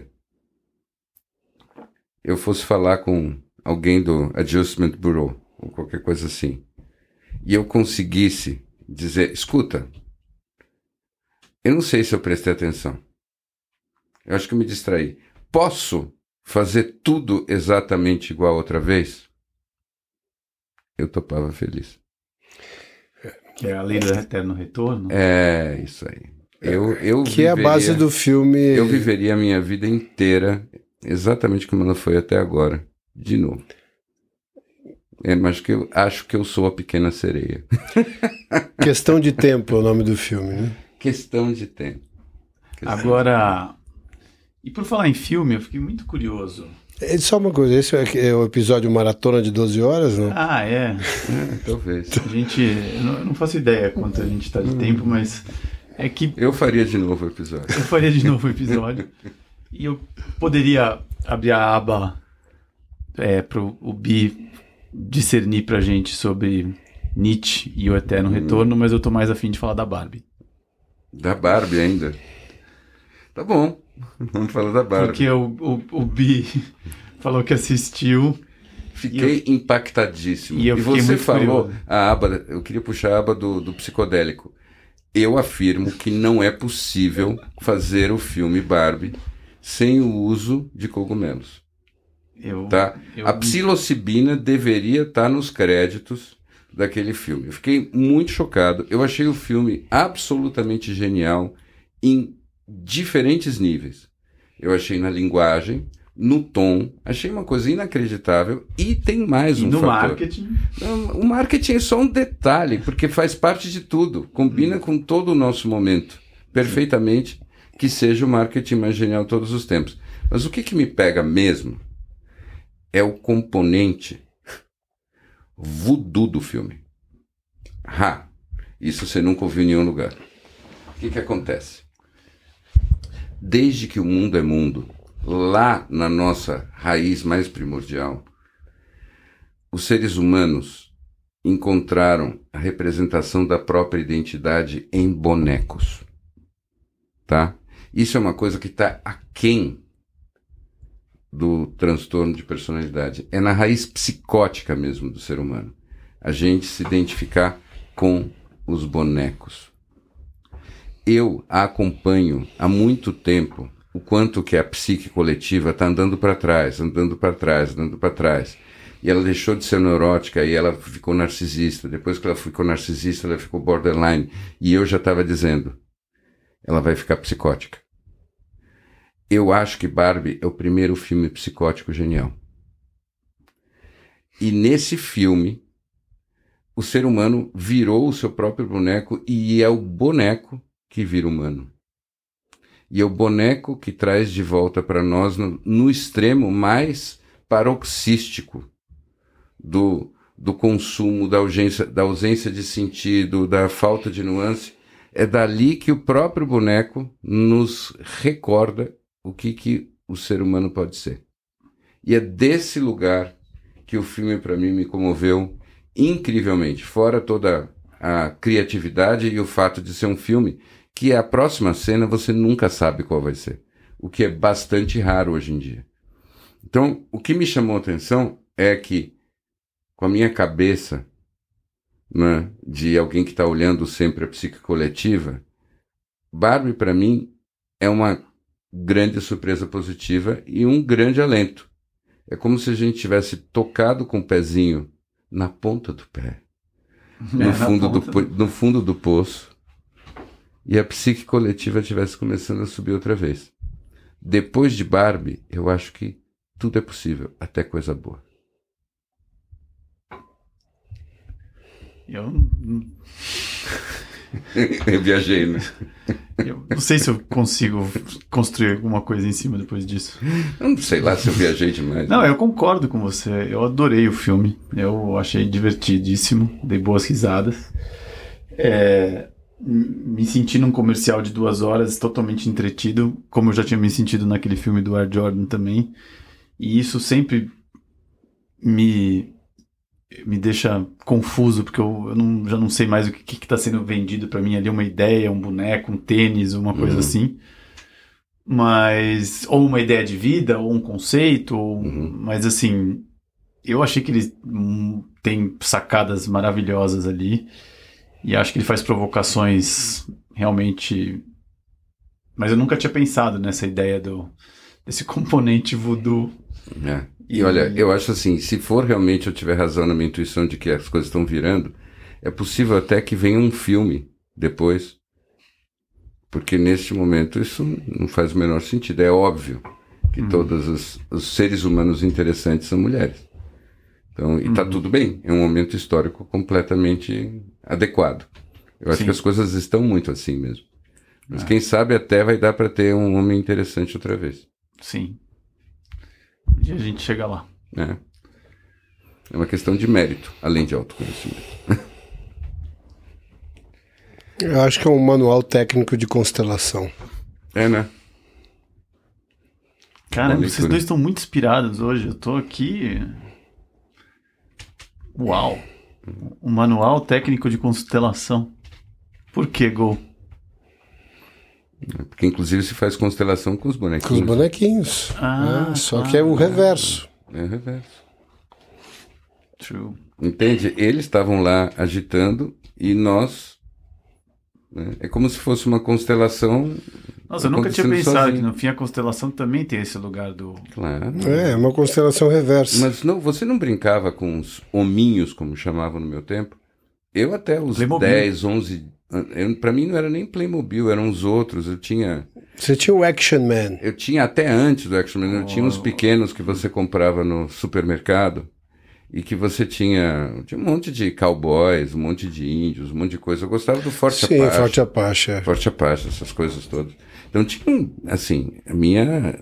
eu fosse falar com alguém do Adjustment Bureau, ou qualquer coisa assim, e eu conseguisse dizer, escuta, eu não sei se eu prestei atenção. Eu acho que eu me distraí. Posso fazer tudo exatamente igual outra vez? Eu topava feliz. Que é a lei do eterno retorno? É, isso aí. Que é a base do filme. Eu viveria a minha vida inteira exatamente como ela foi até agora, de novo. Mas que eu acho que eu sou a pequena sereia. Questão de tempo é o nome do filme, né? Questão de tempo. Agora, e por falar em filme, eu fiquei muito curioso. Só uma coisa, esse é o episódio Maratona de 12 horas, não? Talvez. Eu não faço ideia quanto a gente está de tempo, mas é que... Eu faria de novo o episódio. E eu poderia abrir a aba para o Bi discernir pra gente sobre Nietzsche e o Eterno Retorno, mas eu tô mais afim de falar da Barbie. Da Barbie ainda? Tá bom, vamos falar da Barbie. Porque o Bi falou que assistiu. Fiquei impactadíssimo. E você falou a aba, eu queria puxar a aba do psicodélico. Eu afirmo que não é possível fazer o filme Barbie sem o uso de cogumelos. A psilocibina deveria estar nos créditos daquele filme. Eu fiquei muito chocado. Eu achei o filme absolutamente genial em diferentes níveis. Eu achei na linguagem, no tom, achei uma coisa inacreditável e tem mais um fator. Marketing? O marketing é só um detalhe, porque faz parte de tudo, combina com todo o nosso momento, perfeitamente, que seja o marketing mais genial de todos os tempos. Mas o que me pega mesmo é o componente voodoo do filme. Isso você nunca ouviu em nenhum lugar. O que acontece? Desde que o mundo é mundo, lá na nossa raiz mais primordial, os seres humanos encontraram a representação da própria identidade em bonecos. Tá? Isso é uma coisa que está aquém do transtorno de personalidade. É na raiz psicótica mesmo do ser humano. A gente se identificar com os bonecos. Eu a acompanho há muito tempo o quanto que a psique coletiva está andando para trás. E ela deixou de ser neurótica e ela ficou narcisista. Depois que ela ficou narcisista, ela ficou borderline. E eu já estava dizendo, ela vai ficar psicótica. Eu acho que Barbie é o primeiro filme psicótico genial. E nesse filme, o ser humano virou o seu próprio boneco e é o boneco que vira humano. E é o boneco que traz de volta para nós no extremo mais paroxístico do consumo, da ausência de sentido, da falta de nuance. É dali que o próprio boneco nos recorda o que o ser humano pode ser. E é desse lugar que o filme, para mim, me comoveu incrivelmente. Fora toda a criatividade e o fato de ser um filme que a próxima cena você nunca sabe qual vai ser. O que é bastante raro hoje em dia. Então, o que me chamou a atenção é que, com a minha cabeça, né, de alguém que está olhando sempre a psique coletiva, Barbie, para mim, é uma grande surpresa positiva e um grande alento. É como se a gente tivesse tocado com o pezinho na ponta do pé, no fundo do poço, e a psique coletiva estivesse começando a subir outra vez. Depois de Barbie, eu acho que tudo é possível, até coisa boa. Eu viajei, né? Eu não sei se eu consigo construir alguma coisa em cima depois disso. Eu não sei lá se eu viajei demais. Não, eu concordo com você. Eu adorei o filme. Eu achei divertidíssimo. Dei boas risadas. Me senti num comercial de 2 horas totalmente entretido, como eu já tinha me sentido naquele filme do Air Jordan também. E isso sempre me deixa confuso, porque eu já não sei mais o que está sendo vendido para mim ali, uma ideia, um boneco, um tênis, uma coisa assim. Mas, ou uma ideia de vida, ou um conceito, mas assim, eu achei que ele tem sacadas maravilhosas ali, e acho que ele faz provocações realmente... Mas eu nunca tinha pensado nessa ideia desse componente voodoo. E olha, eu acho assim, se for realmente eu tiver razão na minha intuição de que as coisas estão virando, é possível até que venha um filme depois, porque neste momento isso não faz o menor sentido. É óbvio que todos os seres humanos interessantes são mulheres. Então, e tá tudo bem, é um momento histórico completamente adequado. Eu acho que as coisas estão muito assim mesmo. Mas quem sabe até vai dar para ter um homem interessante outra vez. Sim. Um dia a gente chega lá. É uma questão de mérito, além de autoconhecimento. Eu acho que é um manual técnico de constelação. Né? Cara, vocês dois estão muito inspirados hoje. Eu tô aqui... Uau! Um manual técnico de constelação. Por que, Gol? Porque inclusive se faz constelação com os bonequinhos. Com os bonequinhos. Só que é o reverso. É o reverso. True. Entende? Eles estavam lá agitando e nós... Né? É como se fosse uma constelação... Nossa, eu nunca tinha pensado que no fim a constelação também tem esse lugar do... Claro. É uma constelação reversa. Mas não, você não brincava com os hominhos, como chamavam no meu tempo? Eu até os Playmobil. 10, 11... Pra mim não era nem Playmobil, eram os outros. Eu tinha... Você tinha o Action Man. Eu tinha até antes do Action Man. Eu tinha uns pequenos que você comprava no supermercado e que você tinha um monte de cowboys, um monte de índios, um monte de coisa. Eu gostava do Forte Apache. Sim, Forte Apache. É. Forte Apache, essas coisas todas. Então tinha, assim, a minha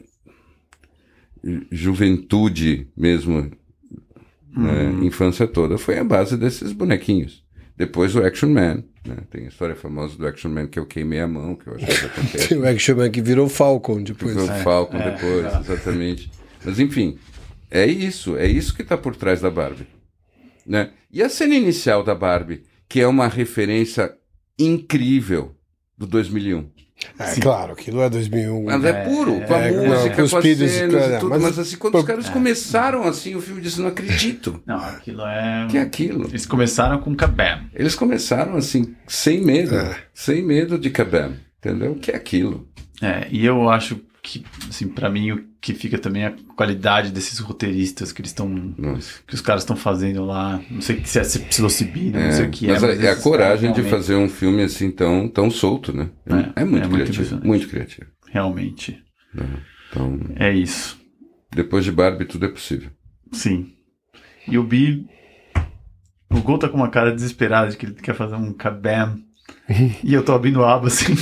juventude mesmo, né, infância toda, foi a base desses bonequinhos. Depois o Action Man, né? Tem a história famosa do Action Man que eu queimei a mão, que eu acho que acontece. Tem o Action Man que virou Falcon depois. Virou Falcon depois, exatamente. Mas enfim, é isso que está por trás da Barbie, né? E a cena inicial da Barbie, que é uma referência incrível do 2001. Claro, aquilo é 2001. Mas é puro, com a música, com as cenas e tudo. Mas assim, quando os caras começaram assim, o filme disse, não acredito. Não, aquilo é... Que é aquilo? Eles começaram com Kabam. Eles começaram assim, sem medo. Sem medo de Kabam. Entendeu? Que é aquilo. E eu acho que, assim, pra mim, o que fica também é a qualidade desses roteiristas que eles estão... Que os caras estão fazendo lá. Não sei se é psilocibina, não sei o que mas é a coragem de fazer um filme assim tão solto, né? É muito criativo. Muito criativo. Realmente. Então, é isso. Depois de Barbie, tudo é possível. Sim. E o Bi... O Gol tá com uma cara desesperada de que ele quer fazer um Kabam. E eu tô abrindo a aba assim.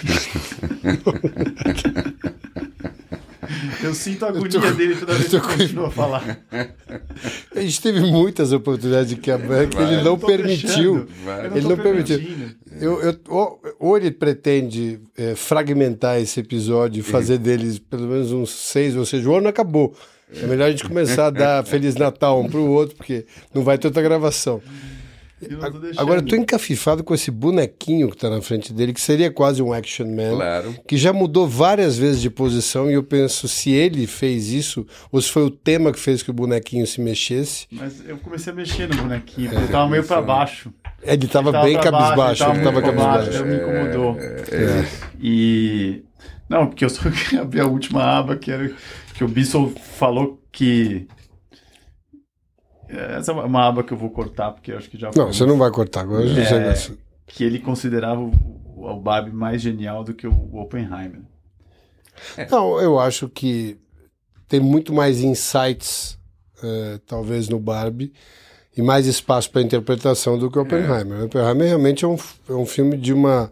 Eu sinto a agonia dele toda vez que ele continua a falar. A gente teve muitas oportunidades de Kabam que ele não permitiu. Ele não permitiu. Ou ele pretende fragmentar esse episódio e fazer deles pelo menos uns 6, ou seja, o ano acabou. É melhor a gente começar a dar Feliz Natal um pro outro, porque não vai ter outra gravação. Agora, eu tô encafifado com esse bonequinho que tá na frente dele, que seria quase um Action Man, que já mudou várias vezes de posição, e eu penso se ele fez isso, ou se foi o tema que fez que o bonequinho se mexesse. Mas eu comecei a mexer no bonequinho, porque ele tava meio pra baixo. Ele tava bem cabisbaixo. Ele tava cabisbaixo. Me incomodou. E... Não, porque eu só queria abrir a última aba, que era que o Bissell falou que... Essa é uma aba que eu vou cortar, porque eu acho que já... Não, você não vai cortar agora. Que ele considerava o Barbie mais genial do que o Oppenheimer. Não, eu acho que tem muito mais insights, talvez, no Barbie, e mais espaço para interpretação do que o Oppenheimer. O Oppenheimer realmente é um filme de uma...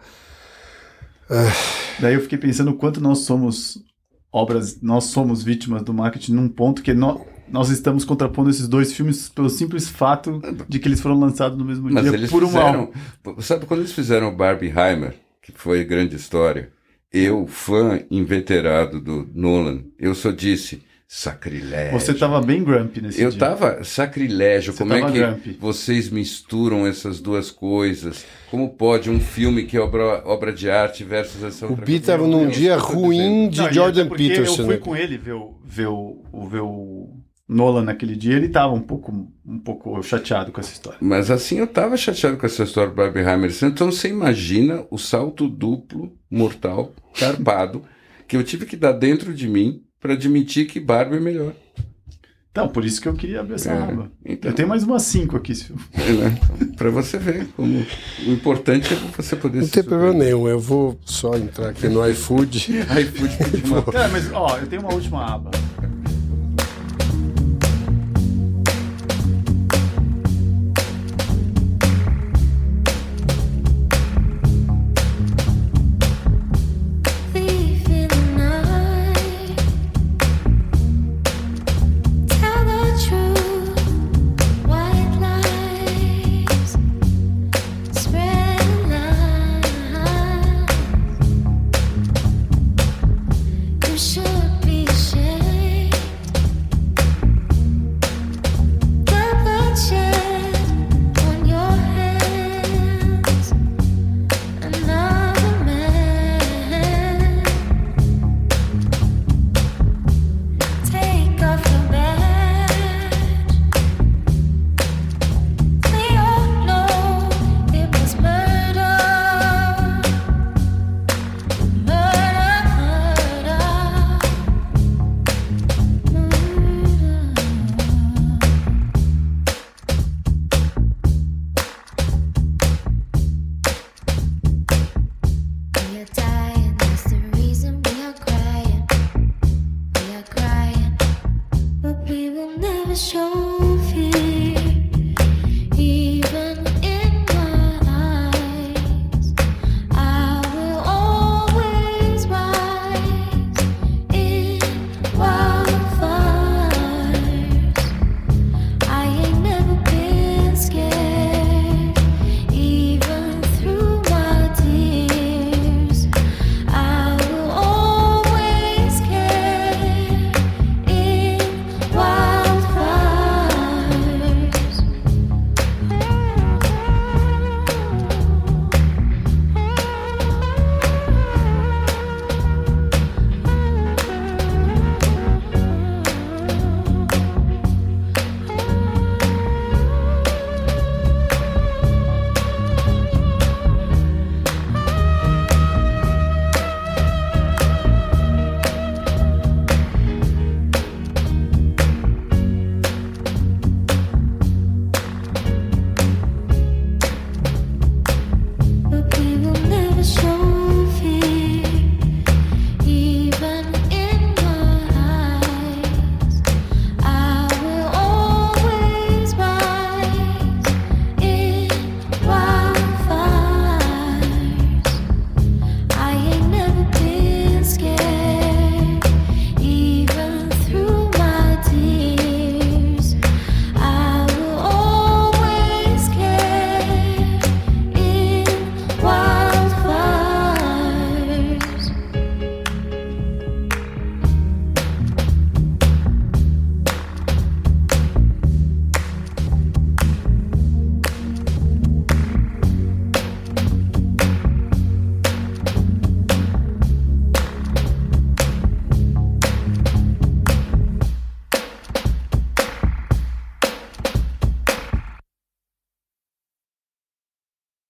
Daí eu fiquei pensando o quanto nós somos vítimas do marketing num ponto que nós estamos contrapondo esses dois filmes pelo simples fato de que eles foram lançados no mesmo dia eles por fizeram, sabe, quando eles fizeram o Barbieheimer, que foi grande história, eu, fã inveterado do Nolan, eu só disse, sacrilégio. Você estava bem grumpy nesse dia. Eu estava sacrilégio. Como é que grumpy. Vocês misturam essas duas coisas? Como pode um filme que é obra de arte versus essa outra coisa? O Bi estava num dia ruim de Jordan Peterson. Eu fui com ele ver o Nolan naquele dia, ele estava um pouco chateado com essa história. Mas assim, eu estava chateado com essa história do Barbieheimer. Então você imagina o salto duplo, mortal, carpado, que eu tive que dar dentro de mim para admitir que Barbie é melhor. Então, por isso que eu queria abrir essa aba. Então, eu tenho mais umas 5 aqui, Silvio. Para você ver como o importante é você poder... Não tem problema nenhum, eu vou só entrar aqui no iFood. iFood. Mas, eu tenho uma última aba.